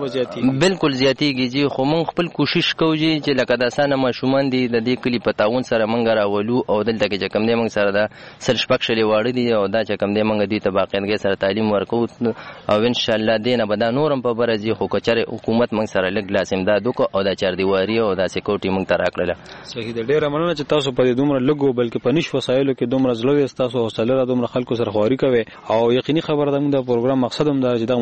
بالکل زیاتیږي جی خو مونږ خپل کوشش کوو چې لکه د اسانه ماشومان دي د دې کلی په تعاون سره مونږ راولو او دلته کې کم دی مونږ سره دا سر شپکشلې واړه دي او دا چې کم دی مونږ دې ته باقاعدګي سره تعلیم ورکو او ان شاء الله دینه به دا نورم په برځي خو کچره حکومت مونږ سره لګ لازم دا دوکو او دا چار دیواری او دا سکیورټي مونږ ته راکړه صحیح ده ډیره مننه چې تاسو په دې دومره لګو بلکې په نش وسایلو کې دومره زلوي تاسو حوصله را دومره خلکو سره خواري کوي او یقیني خبره ده موږ د پروګرام مقصد هم دا چې د متعلقه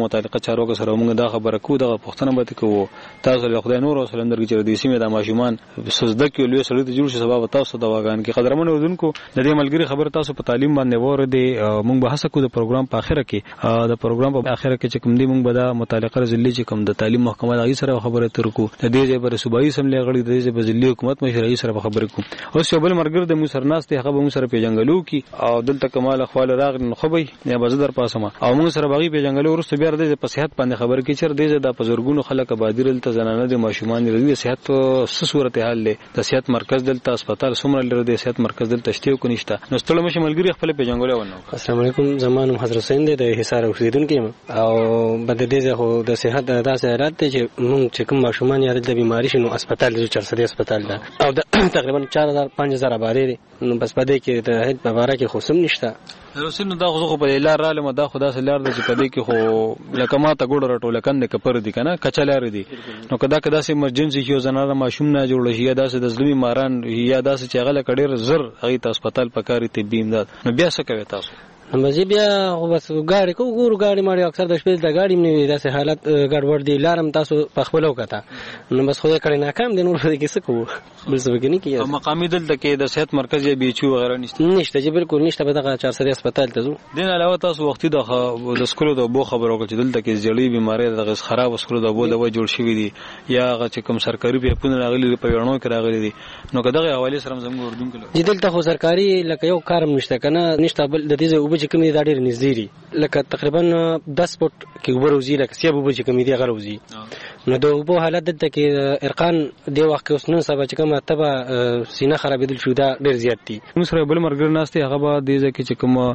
چارواکو سره موږ دا خبره کوو دغه پوښتنه به کوو تاسو له خدای نور او سلندر کې چې د سیمې د ماشومان سزده کې لوی سړی ته جوړ شي سبب تاسو دواګان کې قدرمن اوردونکو د دې ملګری خبر تاسو په تعلیم باندې وره دي موږ به هڅه کوو د پروګرام په اخره کې د پروګرام په اخره کې چې کوم دی موږ به د متعلقه ضلع چې کوم د تعلیم محکمه دغه سره خبره ترکو د دې ځای پر صوبایي سملې غړي د دې په ضلع حکومت مشرعي سره خبرې کوو اوس یو بل مرګر د مو سرناست هغه به مو سره پیژنګلو کی او دلته کمال خپل راغ نو خو به یا بازار پاسمه او موږ سره باغی پیژنګلو ورسته بیا د په صحت باندې خبر کې چر دی د بزرګونو خلک بادر ته زنانه د ماشومان د صحت څه صورت حال له د صحت مرکز دلته هسپتال سمره لري د صحت مرکز دلته شته کو نشته نو ستړي مشه ملګری خپل پیژنګلو ونه. السلام علیکم زمانم حضرت حسین د حصار اوسیدونکو او بد دې خو د صحت د داسې حالت چې موږ چې کوم ماشومان یا د بیماری شنو هسپتال د چار سدي هسپتال ده او تقریبا چار هزار پنځه هزار آبادی نو بس پدې کې د هیڅ مبارک خو سم نشته روسینو دا خو په لار را لمه دا خدا سره لار د چې پدې کې خو لکه ماته ګوډ راټول کنه کپر دي کنه کچلار دي نو کدا کدا سه ایمرجنسي یو زنانه ماشوم نه جوړ شي یا داسې د ظلمي ماران یا داسې چې هغه کډیر زر هغه ته هسپتال پکاري ته بیم ده نو بیا څه کوي تاسو مزه بیا خو بس ګاډي کو ګورو ګاډي ماړي اکثر د شپې د ګاډي نه داسې حالت ګډوډ دي لارم تاسو په خپل وکتا نو بس خدای کړي ناکام دي نور څه کیسه کوو بل څه وګني کی او مقامي دلته کې د صحت مرکز یا بیچو وغیرہ نشته نشته چې بالکل نشته به دغه چار سدي هسپتال ته ځو دین علاوه تاسو وختي د د سکولو د بو خبرو کې دلته کې جړی بیماری د خراب سکولو د بو د و جوړ شوی دي یا هغه چې کوم سرکاري په پونه راغلي په وړاندو کې راغلي دي نو کداغه حواله سره زموږ اردن کې دلته خو سرکاري لکه یو کارم نشته کنه نشته بل د دې وب چې کوم دا ډیر زیری لکه تقریبا دس فوټ کې وبروزی لکه سیابو به چې کمی دی غروزی نو د وبو حالت دلته کې ارقان دی وخت اوس نن سبا چې کومه تبه سینه خرابېدل شو دا ډیر زیات دي موږ سره بل مرګ ناشته هغه به د ځکه چې کومه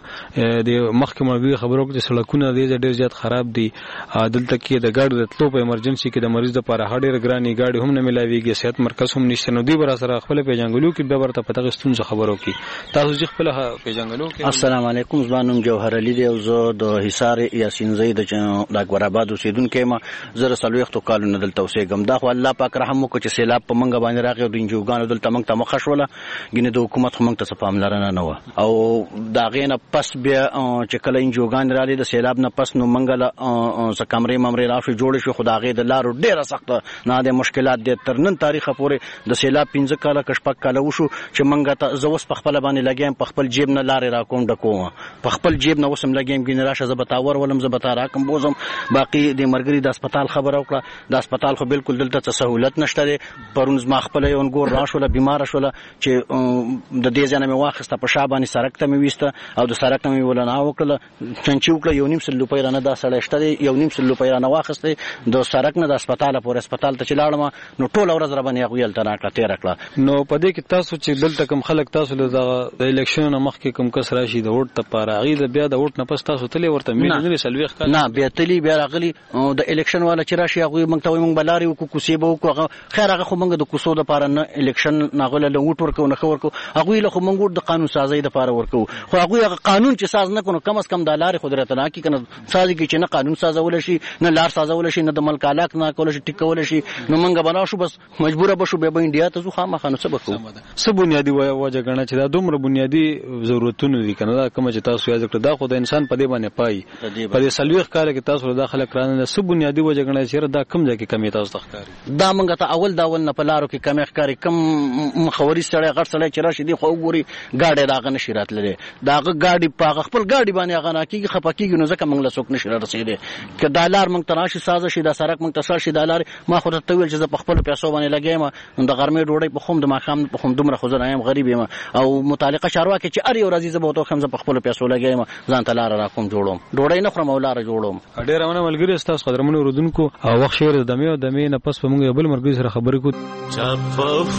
د مخکې مرګ خبرو کې سړکونه دی ډیر زیات خراب دي دلته کې د ګاډي د تلو په ایمرجنسي کې د مریض لپاره هډیر ګرانی ګاډي هم نه ملاويږي صحت مرکز هم نشته نو دی بر سره خپل پیژنګلو کې به ورته پته غستون خبرو کې تاسو چې خپل پیژنګلو کې السلام علیکم زبانم جوهر علي دی او زه د حصار یاسین زید د اکبر آباد اوسیدونکو ما زره سلويختو کالو نه دلته اوسېږم دا خو الله پاک رحم وکړي چې سیلاب په منګه باندې راغی او د انجوګانو دلته موږ ته مخه شوله ګینه د حکومت خو موږ ته څه پاملرنه نه وه او دا غینه پس بیا چې کله انجوګان راغلي د سیلاب نه پس نو منګه له څه کمرې ممرې راشي جوړ شو خو دا غې د لارو ډیره سخته نه د مشکلات دي تر نن تاریخ پورې د سیلاب پنځه کاله کشپک کاله وشو چې منګه ته زوس په خپل باندې لګیم په خپل جیب نه لارې را کوم ډکوم په خپل جیب نه وسم لګیم ګینه راشه زبتاور ولم زبتا راکم بوزم باقی د مرګري د هسپتال خبر او کړه د هسپتال خو بالکل دلته څه سہولت نشته دی پرونز ما خپل یو ګور راشوله بیمار شوله چې د دې ځنه مې واخسته په شاباني سرک ته مې وسته او د سرک ته مې ولنا وکړه چنچي وکړه یو نیم سل روپۍ رانه دا سړی شته دی یو نیم سل روپۍ رانه واخسته د سرک نه د هسپتال پورې هسپتال ته چې لاړم نو ټول ورځ را باندې هغوی هلته راکړه تېره کړه نو په دې کې تاسو چې دلته کوم خلک تاسو له د الیکشن نه مخکې کوم کس راشي د ووټ لپاره هغوی د بیا د ووټ نه پس تاسو تللی ورته مینې سلويخ کال نه بیا تللی بیا راغلي د الیکشن والا چې راشي هغوی موږ ته وایي موږ به لارې وکړو کوڅې به وکړو خیر هغه خو موږ د کوڅو دپاره نه الیکشن هغوی له ووټ ورکوو نه ښه ورکوو هغوی له خو موږ ووټ د قانون سازۍ دپاره ورکوو خو هغوی هغه قانون چې ساز نه کړو نو کم از کم دا لارې خو درته نه کړي که نه سازي کړي چې نه قانون سازولی شي نه لار سازولی شي نه د ملک علاق نه کولی شي ټیکولی شي نو موږ به لاړ شو بس مجبوره به شو بیا به انډیا ته ځو خامخا نو څه به کوو څه بنیادي وجه ګڼه چې دا دومره بنیادي ضرورتونه دي که نه دا کومه چې تاسو یاد کړه دا خو د انسان په دې باندې پایي په دې څلوېښت کاله کې تاسو دا خلک رانه څه بنیادي وجه ګڼه چې دا کم ځای کې کمې تاسو ته ښکاري دا موږ ته اول دا اول نه په لارو کې کمې ښکاري کم مخوري سړی غټ سړی چې راشي دی خو وګوري ګاډی د هغه نشي راتللی د هغه ګاډي په هغه خپل ګاډي باندې هغه نه کېږي خفه کېږي نو ځکه موږ له څوک نشي رارسېدی که دا لار موږ ته راشي سازه شي دا سړک موږ ته سر شي دا لارې ما خو درته ویل چې زه په خپلو پیسو باندې لګیم نو د غرمې ډوډۍ په خوم د ماښام په خوم دومره خو زه نه یم غریب یم او متعلقه چارواکي چې هر یو راځي زه به ورته وښیم زه په خپلو پیسو لګیم ځان ته لاره را کوم جوړوم ډوډۍ نه خورم او لاره جوړوم ډېره مننه ملګري ستاسو قدرمنو اورېدونکو او وخت شعر د دمې او دمې نه پس به موږ یو بل ملګري سره خبرې کوو چپ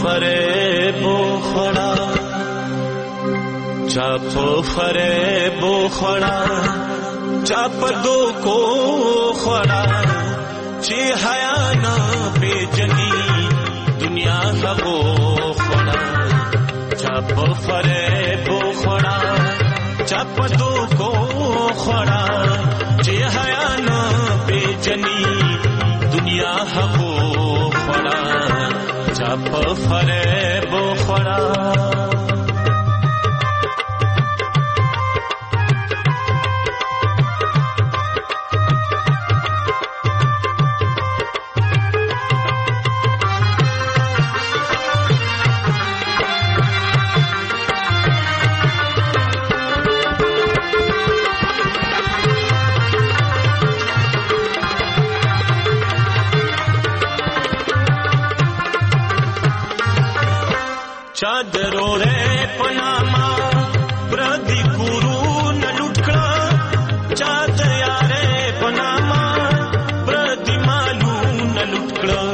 فریب خوړه چپ فریب خوړه چپ دوکو خوړه چې حیا نه پیژني دنیا هغو خوړه چپ فریب خوړه چپ دوکو خوړه چې حیا نه پیژني دنیا هغو خوړه چپ فریب خوړه چادرو رے پناما پردی کورو نلوٹکڑا چاد یارے پناما پردی مالو نلوٹکڑا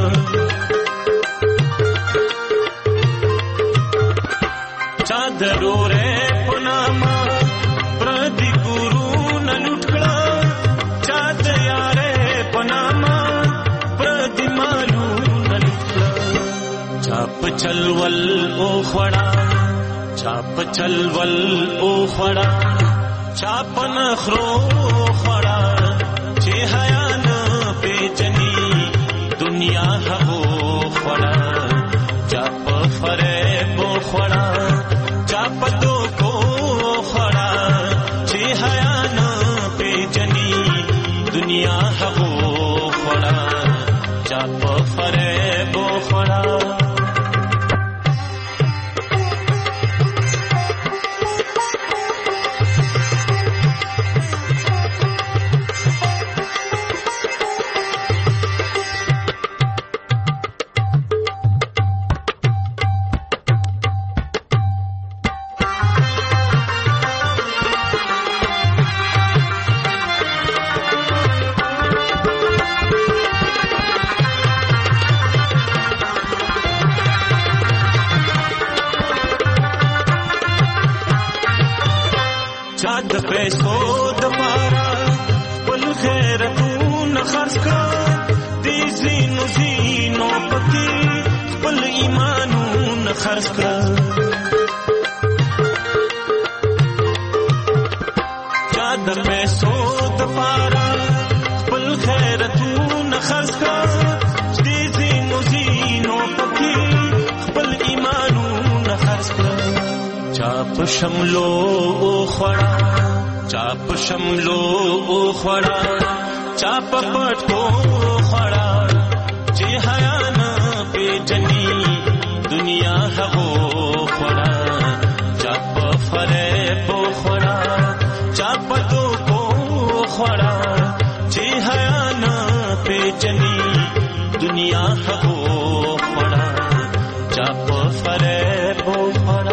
چادرو رے پناما پردی کورو نلوٹکڑا چاد یارے پناما پردی مالو نلوٹکڑا چاپ چلول او خڑا چاپ چلول او خڑا چاپ نخرو خڑا چه حیا نه پیجنی دنیا هغو خڑا چاپ فریب او خڑا چاپ دو کو خڑا چه حیا نه پیجنی دنیا هغو خڑا چاپ فریب او خڑا چاد پیسو دپارا پل خیرتون خرچ کا دی زینو زینو پکی پل ایمانون خرچ کا چاد پیسو دپارا پل خیرتون خرچ کا دی زینو زینو پکی پل ایمانون خرچ کا چاپ شملو او خڑا چاپ شملو او خڑا چاپ پټو خڑا چې حیا نه پیجنی دنیا هغو خڑا چاپ فریب او خڑا چاپ دو کو خڑا چې حیا نه پیجنی دنیا هغو خڑا چاپ فریب او خڑا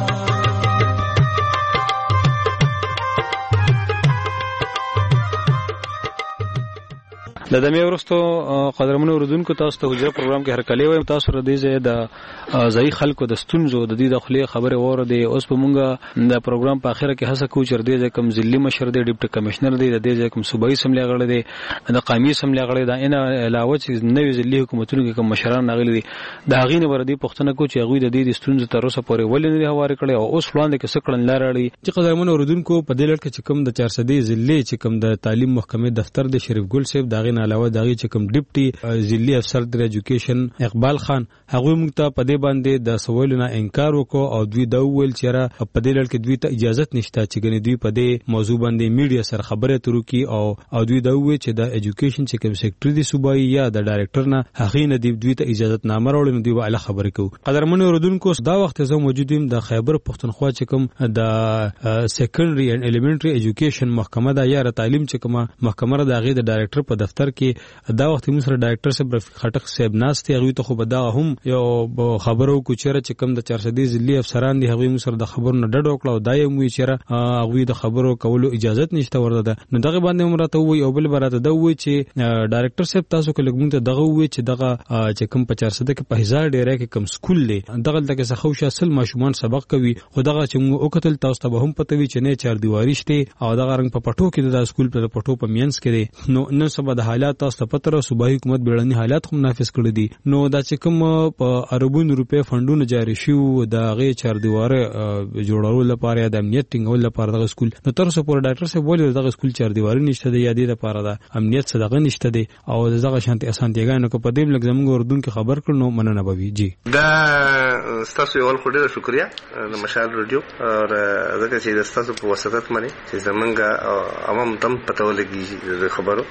د دمه ورستو قدرمنو اوردونکو تاسو ته حجره پروګرام کې هرکلی وایم تاسو ر دې زه د ځای خلکو د ستونزو د دې داخلي خبره وره دی اوس په مونږه د پروګرام په اخره کې هڅه کوو چې دې کم ضلعي مشر دی ډیپټي کمشنر دی د دې کم صوبایي سملې غړي دی د قومي سملې غړي دا ان علاوه چې نوې ضلعي حکومتونو کې کوم مشران راغلي دي دا غینه وردی پښتنه کو چې هغه د دې ستونزو تر اوسه پورې ولې نه حواله کړي او اوس وړاندې کې سکړن لارړي چې قدرمنو اوردونکو په دې لړ کې چې کوم د چار سو ضلعي چې کوم د تعلیم محکمې دفتر د شریف ګل صاحب دا غینه علاوه دا غي چې کوم ډیپټي ضلعي افسر د ایجوکیشن اقبال خان هغه موږ ته په دې باندې د سوالونو انکار وکړو او دوی دا ویل چې را په دې لړ کې دوی ته اجازه نشته چې ګنې دوی په دې موضوع باندې میډیا سره خبره ترو کی او او دوی دا ویل چې د ایجوکیشن چې کوم سېکټری دی صوبایي یا د ډایریکټر نه هغه نه دی دوی ته اجازه نامه راوړل دوی وعده خبره کوي قدرمنو اوردونکو دا وخت زه موجود یم د خیبر پښتونخوا چې کوم د سیکنډري اینڈ الیمنټري ایجوکیشن محکمه دا یا تعلیم چې کوم محکمه د هغه د ډایریکټر په دفتر کې دا وخت موږ سره ډایریکټر صاحب رفیق خټک صاحب ناشته هغه ته خو به دا هم یو خبرو کو چیرې چې کوم د چار سو ضلعي افسران دي هغه موږ سره د خبرو نه ډډ وکړو دا یو وی چیرې هغه د خبرو کولو اجازه نشته ورته نو دغه باندې مرته وی او بل براته دا وی چې ډایریکټر صاحب تاسو کله موږ ته دغه وی چې دغه چې کوم په چار سو کې په هزار ډیره کې کوم سکول دی دغه دغه څخه خو اصل ماشومان سبق کوي خو دغه چې موږ وکتل تاسو ته هم پته وی چې نه چار دیواری شته او دغه رنګ په پټو کې د سکول په پټو په مینس کې دی نو نن سبا د حالات تاسو ته پته را صوبایي حکومت بیړني حالات هم نافذ کړی دي نو دا چې کوم په اربون روپے فندونه جاری شو د غي چار دیواره جوړولو لپاره د امنیت ټینګول لپاره د سکول نو تر څو پر ډاکټر صاحب ولې د سکول چار دیواره نشته دی یادې لپاره د امنیت صدقه نشته دی او دغه شانتي اسانتیګانو کو په دې لګ زموږ اردن کې خبر کړنو مننه بوي جی دا تاسو یو ول خوري شکریا د مشال رادیو او دغه چې تاسو په واسطه باندې چې زمونږ عوام تم پته ولګي خبرو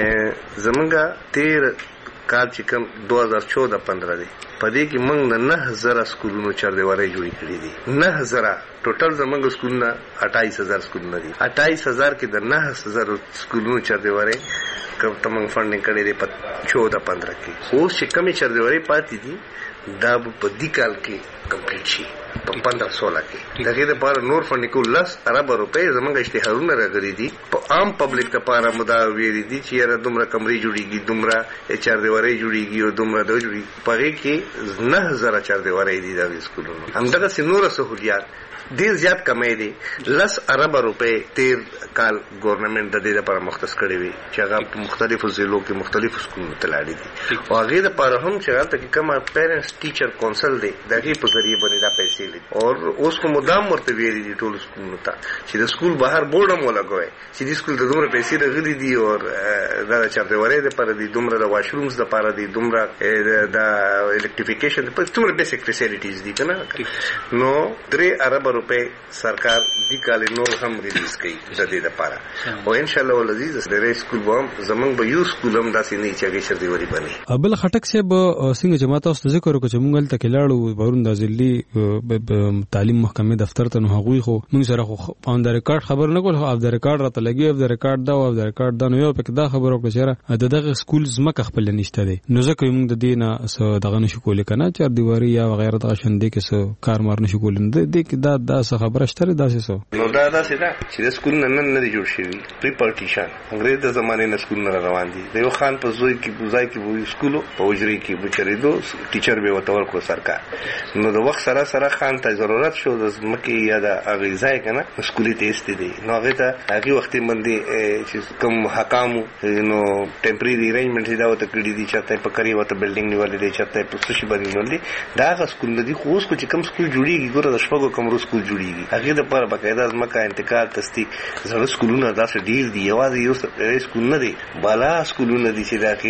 زمونږ تیر کال چې کوم دو هزار چودہ پندرہ دی پدې کې موږ نه نه هزار سکولونو چار دیواره جوړې کړې دي نه هزار ټوټل زمونږ سکولونه اٹھائیس ہزار سکولونه دي اٹھائیس ہزار کې د نه هزار سکولونو چار دیواره کوم تمنګ فنډینګ کړې دي په چودہ پندرہ کې اوس چې کومې چار دیواره پاتې دي دا په دې کال کې کمپلیټ شي په پندرہ سولہ کې دغه لپاره نور فنډ کو لس ارب روپے زمونږ اشتهارونه راغلي دي په عام پبلک لپاره مدا ویلي دي چې را دومره کمرې جوړیږي دومره چار دیوارې جوړیږي او دومره د جوړي پغې کې نه هزار چار دیوارې دي د سکولونو همدغه سينور سہولیات ډیر زیات کمې دي لس ارب روپے تیر کال ګورنمنت د دې لپاره مختص کړی وي چې هغه په مختلفو ضلعو کې مختلفو سکولونو ته لاړې دي او هغه لپاره هم چې هغه کې کومه پیرنټس ټیچر کونسل دی دغه په ذریعہ باندې دا پیسې لري او اوس کوم مدام مرته ویلي دي ټول سکولونو ته چې د سکول بهر بورډ هم ولګوي چې د سکول د دومره پیسې راغلي دي او دا چارته ورې لپاره دي دومره د واشرومز لپاره دي دومره د الکتریفیکیشن په دومره بیسیک فیسیلیټیز دي کنه نو درې ارب روپے سرکار دی کال نور هم ریلیز کړي د دې لپاره او ان شاء الله ولذي د ری سکول بم زمنګ به یو سکول هم داسې نه چې هغه شر دی وری بني ابل خټک صاحب څنګه جماعت اوس ذکر وکړو چې مونږ تل کلاړو بارون د ځلي تعلیم محکمې دفتر ته نو هغوی خو مونږ سره خو اون د ریکارډ خبر نه کول خو اف د ریکارډ راته لګي اف د ریکارډ دا او د ریکارډ دا نو یو پک دا خبر وکړه چې د دغه سکول زمکه خپل نشته دی نو ځکه مونږ د دینه دغه نشو کولای کنه چار دیواری یا وغیرہ د شندې کې څه کار مار نشو کولای د دې دا دا خبره شته داسې سو نو دا داسې دا چې د سکول نن نه دی جوړ شوی پری پارټیشن انګریز د زمانه نه سکول نه روان دي د یو خان په زوی کې بوزای کې وو سکولو په وجري کې بچریدو ټیچر به وتور کو سرکار نو د وخت سره سره خان ته ضرورت شو د مکه یا د اغیزای کنه سکولي تیست دي نو هغه ته هغه وخت باندې چې کوم حکامو نو ټمپرری ارینجمنټ دا وته کړی دي چې ته په کری وته بلډینګ نیولې دي چې ته په سشي باندې نیولې دا سکول دي خو اوس کو چې کوم سکول جوړیږي ګوره د شپږو کمرو سکول جوړیږي هغه د پر باقاعده ځمکه انتقال تصدیق زړه سکولونه داسې ډیر دي یوازې یو سکول نه دی بالا سکولونه دي چې دا کې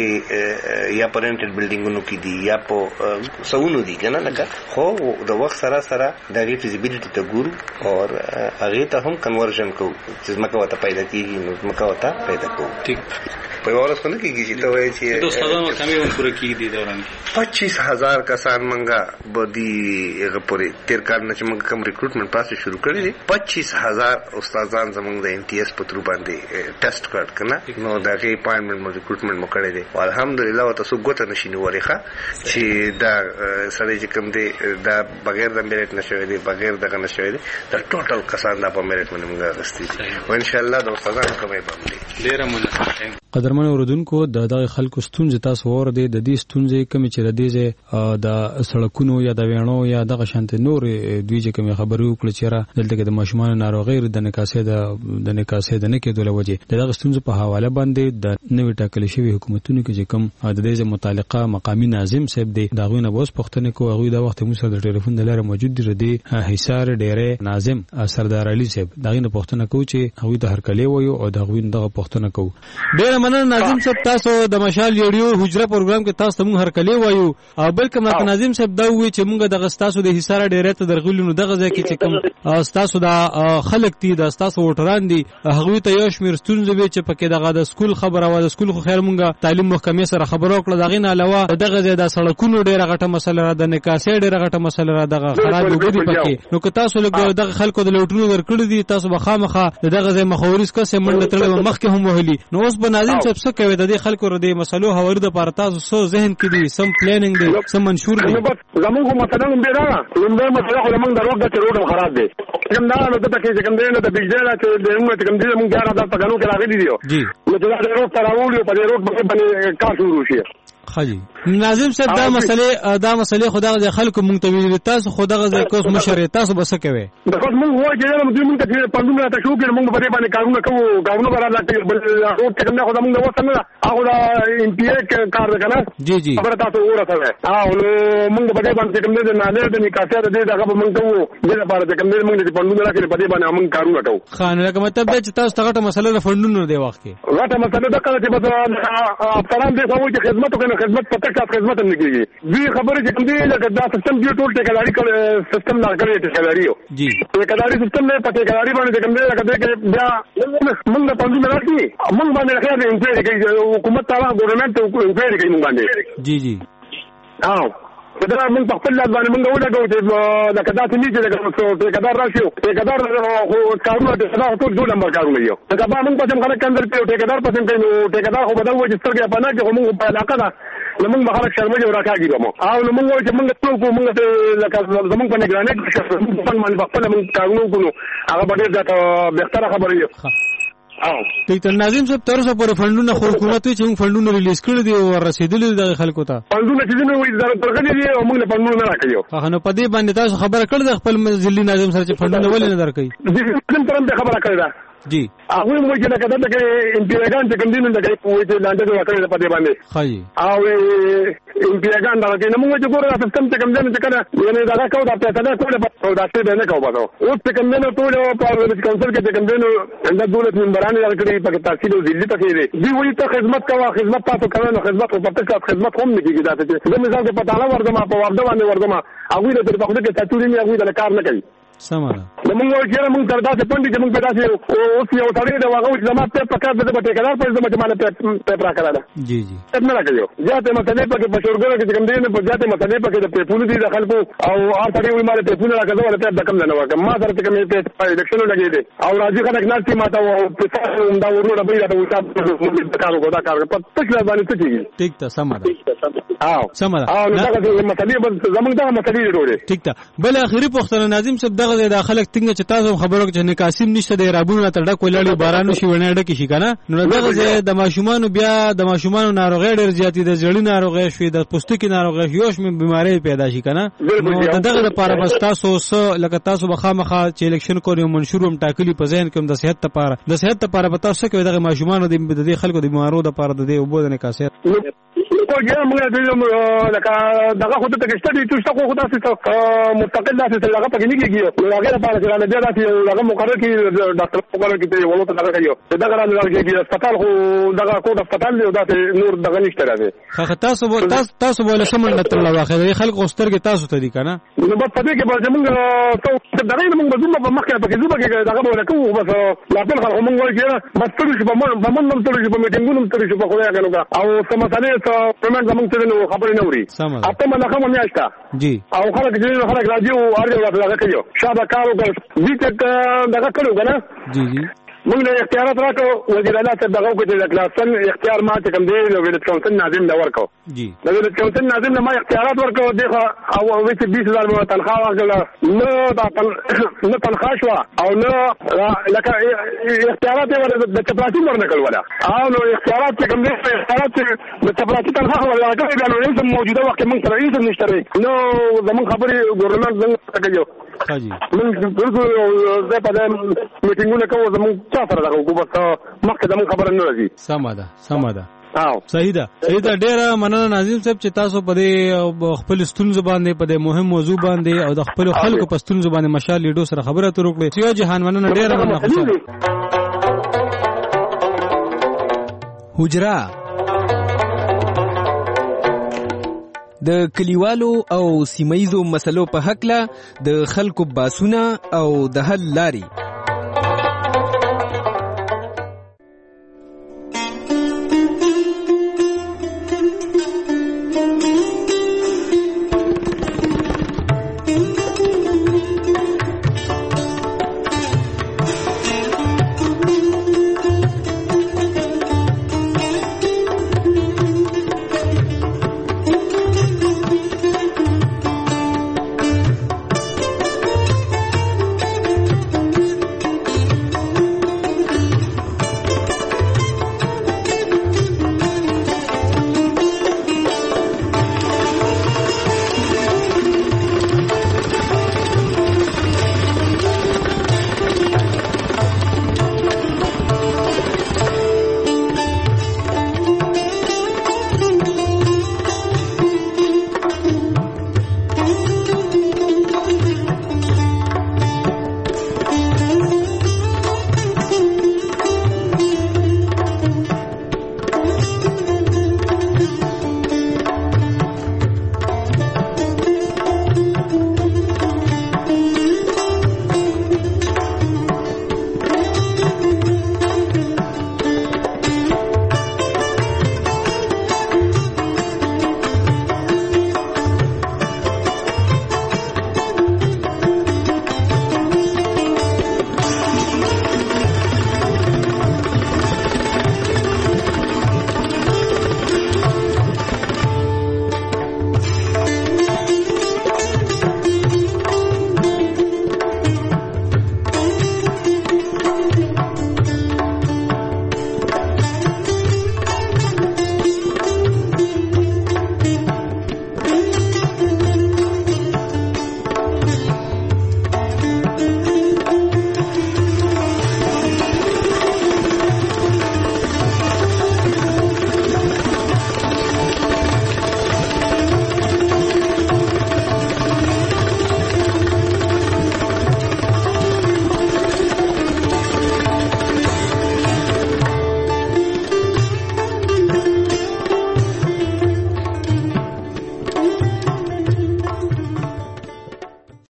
یا پرنټډ بلډینګونو کې دي یا په سونو دي کنه لکه خو د وخت سره سره د فیزیبিলিټی ته ګورو او هغه ته هم کنورژن کوو چې ځمکه وته پیدا کیږي نو ځمکه وته پیدا کوو ټیک په ورځ باندې کېږي چې ته وایې چې د استادانو کمی هم پوره کیږي دوران پچیس هزار کسان منګه بدی هغه پوره تیر کال نه چې موږ کوم ریکروټمنټ پاسه شروع کړی دي پچیس هزار استادان زموږ د ام ټي اس په تر باندې ټیسټ کړ کنه نو دا کې اپاینټمنټ مو ریکروټمنټ مو کړی دي الحمدلله تاسو ګوت نه شینو ورخه چې دا سړی چې کوم دی دا بغیر د میرټ نشوي دي بغیر دغه نشوي دي دا ټوټل کسان دا په میرټ باندې موږ غستې او ان شاء الله د استادانو کومه باندې ډیر مننه قدرمن اوردونکو د دغه خلکو ستونزې تاسو ور دي د دې ستونزې کمی چې د دې د سړکونو یا د وینو یا دغه شانت نور دوی چې کوم خبرو کړ چې را دلته د ماشومان ناروغي د نکاسې د د نکاسې د نه کېدو لوجه دغه ستونزې په حواله باندې د نوې ټاکل شوی حکومتونو کې چې کوم د دې متعلقه مقامی ناظم صاحب دی دغه نه بوس پښتنه کو هغه د وخت موږ سره د ټلیفون د لاره موجود دی حصار ډیره ناظم سردار علي صاحب دغه نه پښتنه کو چې هغه د هرکلی وایو او دغه دغه پښتنه کو ډیره مننه ناظم صاحب تاسو د مشال ریډیو حجره پروګرام کې تاسو موږ هرکلی وایو او بلکې ماته ناظم صاحب دا وی چې موږ د غستاسو د حصار ډیره ته درغلو دغه ځکه چې کوم تاسو د خلک دي د تاسو وټران دي هغه ته یو شمیر ستونزې وي چې پکې دغه د سکول خبره و د سکول خو خیر مونږه تعلیم محکمې سره خبرو کړل دغه نه علاوه دغه د سړکونو ډیره غټه مسله را د نکاسې ډیره غټه مسله را دغه خراب وګړي پکې نو که تاسو له دغه خلکو د لوټونو ورکړل دي تاسو به خامخه دغه ځای مخاورس کسه منډه تړل مخکې هم وهلي نو اوس به ناظم صاحب څه کوي د دې خلکو ر دې مسلو هواري د پاره تاسو سو ذهن کې دي سم پلانینګ دي سم منشور دي زموږ مثلا هم بیره لمبه مسله خو موږ دروغ د روډ خراب دي کوم دا نو ته کې کوم دی نو د بجلی را چې د موږ کوم دی موږ ګار د پګانو کې راغلي دي جی نو دا د روډ تراولي په دې روډ باندې کار شروع شي خاجي ناظم صاحب دا مسله دا مسله خدای د خلکو مونږ ته ویل تاسو خدای د کوس مشره تاسو بس کوي د کوس مونږ وایي چې موږ ته پندوم راته شو کې موږ په دې باندې کارونه کوو کارونه برابر راځي بل روډ څنګه خدای موږ وسنه هغه دا ام پی ای کار کنه جی جی خبره تاسو ورته او موږ په دې باندې کوم دې نه نه د نکاسه د دې دغه موږ ته وو دې لپاره چې کوم دې موږ دې پندوم راکړي په دې باندې موږ کارونه کوو خان لکه مطلب چې تاسو ته مسله د فندونو دی وخت کې غټه مسله دا کله چې بس افسران دې سوي چې خدمت وکړي خدمت پته خدمت هم نکېږي دوی خبرې چې کوم دی لکه دا سیستم دی ټول ټیکداري سیستم نه کړی ټیکداري جی ټیکداري سیستم نه پته ټیکداري باندې کوم دی لکه دا بیا موږ د پندو نه راځي موږ باندې خیر نه انټری کوي حکومت تعالی ګورنمنت انټری کوي موږ باندې جی جی او دا موږ په خپل لاس باندې موږ ولګو چې لکه دا څه نیږي لکه ټیکدار راشي ټیکدار خو کارونه د صدا ټول ټول نمبر کارونه یو دا به موږ په څنګه خلک کندل په ټیکدار په څنګه نو ټیکدار خو بدل وځي سترګې په نه کې موږ په علاقه دا نو موږ به خلک شرمجه راکاږي به مو او نو موږ چې موږ ټول کو موږ لکه زموږ په نگرانۍ کې په باندې خپل موږ کارونه کوو هغه به ډېر زیاته بهتره خبره وي. او ډاکټر ناظم صاحب تر اوسه پورې فندونه خو حکومت چې موږ فندونه ریلیز کړی دي او رسیدلي دي د خلکو ته فندونه چې دي وایي دا درغلي دي او موږ فندونه نه راکړو. هغه نو په دې باندې تاسو خبره کړل د خپل ضلعي ناظم سره چې فندونه ولې نه درکړي؟ دې ترم ته خبره کړی دا جی هغه مو چې لکه دغه امپیریګان چې کوم دي نو دغه وایي چې لاندې وکړل په دې باندې خایي او امپیریګان دا کې نو موږ چې ګوره سیستم چې کوم دي چې کنه یعنی دا کو دا ته دا ټول په دا څه نه کوو باسو اوس چې کوم دي ټول په کونسل کې چې کوم دي نو د دولت منبران لري په تحصیل او ضلعي پکې دي دی وایي ته خدمت کوه خدمت تاسو کوئ نو خدمت په پټه خدمت هم نه کیږي دا چې زه مثال په پټاله ورځم په ورده باندې ورځم هغه د په خپل کې تاسو نه هغه د کار نه کوي سماره نو موږ چې موږ تر داسې پندې چې موږ په داسې اوس یو سړی د واغو چې زما په پکار د بټه کلار په زما چې مال په پرا کړه جی جی څنګه راکړو ځاته مسلې په کې په شورګره کې کوم دی نه په ځاته مسلې په کې د پیپونو دي د خلکو او هر سړی وي مال پیپونو راکړو ولته د کم نه ورکم ما سره کوم په الیکشن لګې دي او راځي خلک ناشتي ماته او په تاسو دا ورونه به دا وتا په کارو کو دا کار په تاسو باندې څه کیږي ټیک ته سماره او سماره او دا مسلې به زمونږ دا مسلې جوړې ټیک ته بل اخیری پوښتنه ناظم صاحب دغه د خلک څنګه چې تاسو خبرو کې نه قاسم نشته د رابونو تر ډک ولاړی بارانو شي ونه ډک شي کنه نو دغه د ماشومان بیا د ماشومان ناروغي ډېر زیاتې د ځړی ناروغي شوې د پوستکي ناروغي یوش مې بيمارۍ پیدا شي کنه نو دغه لپاره بس تاسو سره لکه تاسو بخامخه چې الیکشن کوي منشور هم ټاکلي په ذهن کې د صحت لپاره د صحت لپاره به تاسو کې دغه ماشومان د دې خلکو د بیمارو لپاره د دې وبو د نکاسیت کو جه موږ د لکه دغه خو ته کېشته دي چې تاسو خو تاسو مستقل تاسو ته هغه پکې نه کیږي نو هغه لپاره چې نه بیا تاسو هغه مقرر کی ډاکټر مقرر کی ته ولوت دغه کوي دغه نه راځي هسپتال خو دغه کو د هسپتال دی دا نور دغه نشته راځي خو تاسو تاسو تاسو ول سمون نتر لا واخر خلک اوسترګه تاسو ته دي کنه نو په دې کې به موږ ته دغه موږ بزوم په مخه پکې زوبه کې دغه به کوو بس لا په خلک موږ وایي بس تل شي په من په من نم تل شي په میټینګونو تل شي په خو یا کنه او سمسالې ته پرمن زموږ ته نو خبرې نه وري اته مله کوم میاشتا جی او خلک دې خلک راځي او اړ دغه کوي شابه کارو دې ته دغه کړو کنه جی جی موږ له اختیارات راکو وزیر اعلی ته دغه کوته د کلاسن اختیار ما ته کوم دی نو ویل کونسل ناظم دا ورکو جی نو ویل کونسل ناظم ما اختیارات ورکو دغه او وې بیس هزار مو تنخواه ورکړه نو دا نو تنخواه شو او نو لکه اختیارات د چپراسی ورنکل ولا او نو اختیارات کوم دی اختیارات د چپراسی تنخواه ورکړه دا نو هم موجوده وخت موږ سره هیڅ نشته نو زمون خبرې ګورنمنت څنګه کوي حاجی موږ بالکل زه په میټینګونه کوو زمون چا سره دغه حکومت مخکې زمون خبره نه راځي سمه ده سمه ده او صحیح ده صحیح ده ډیره مننه ناظم صاحب چې تاسو په دې خپل ستونزو باندې په دې مهم موضوع باندې او د خپل خلکو په ستونزو باندې مشال لیډو سره خبره تر وکړه چې جهان مننه ډیره مننه حجرا د کلیوالو او سیمایزو مسلو په حق له د خلکو باسونه او د حل لاري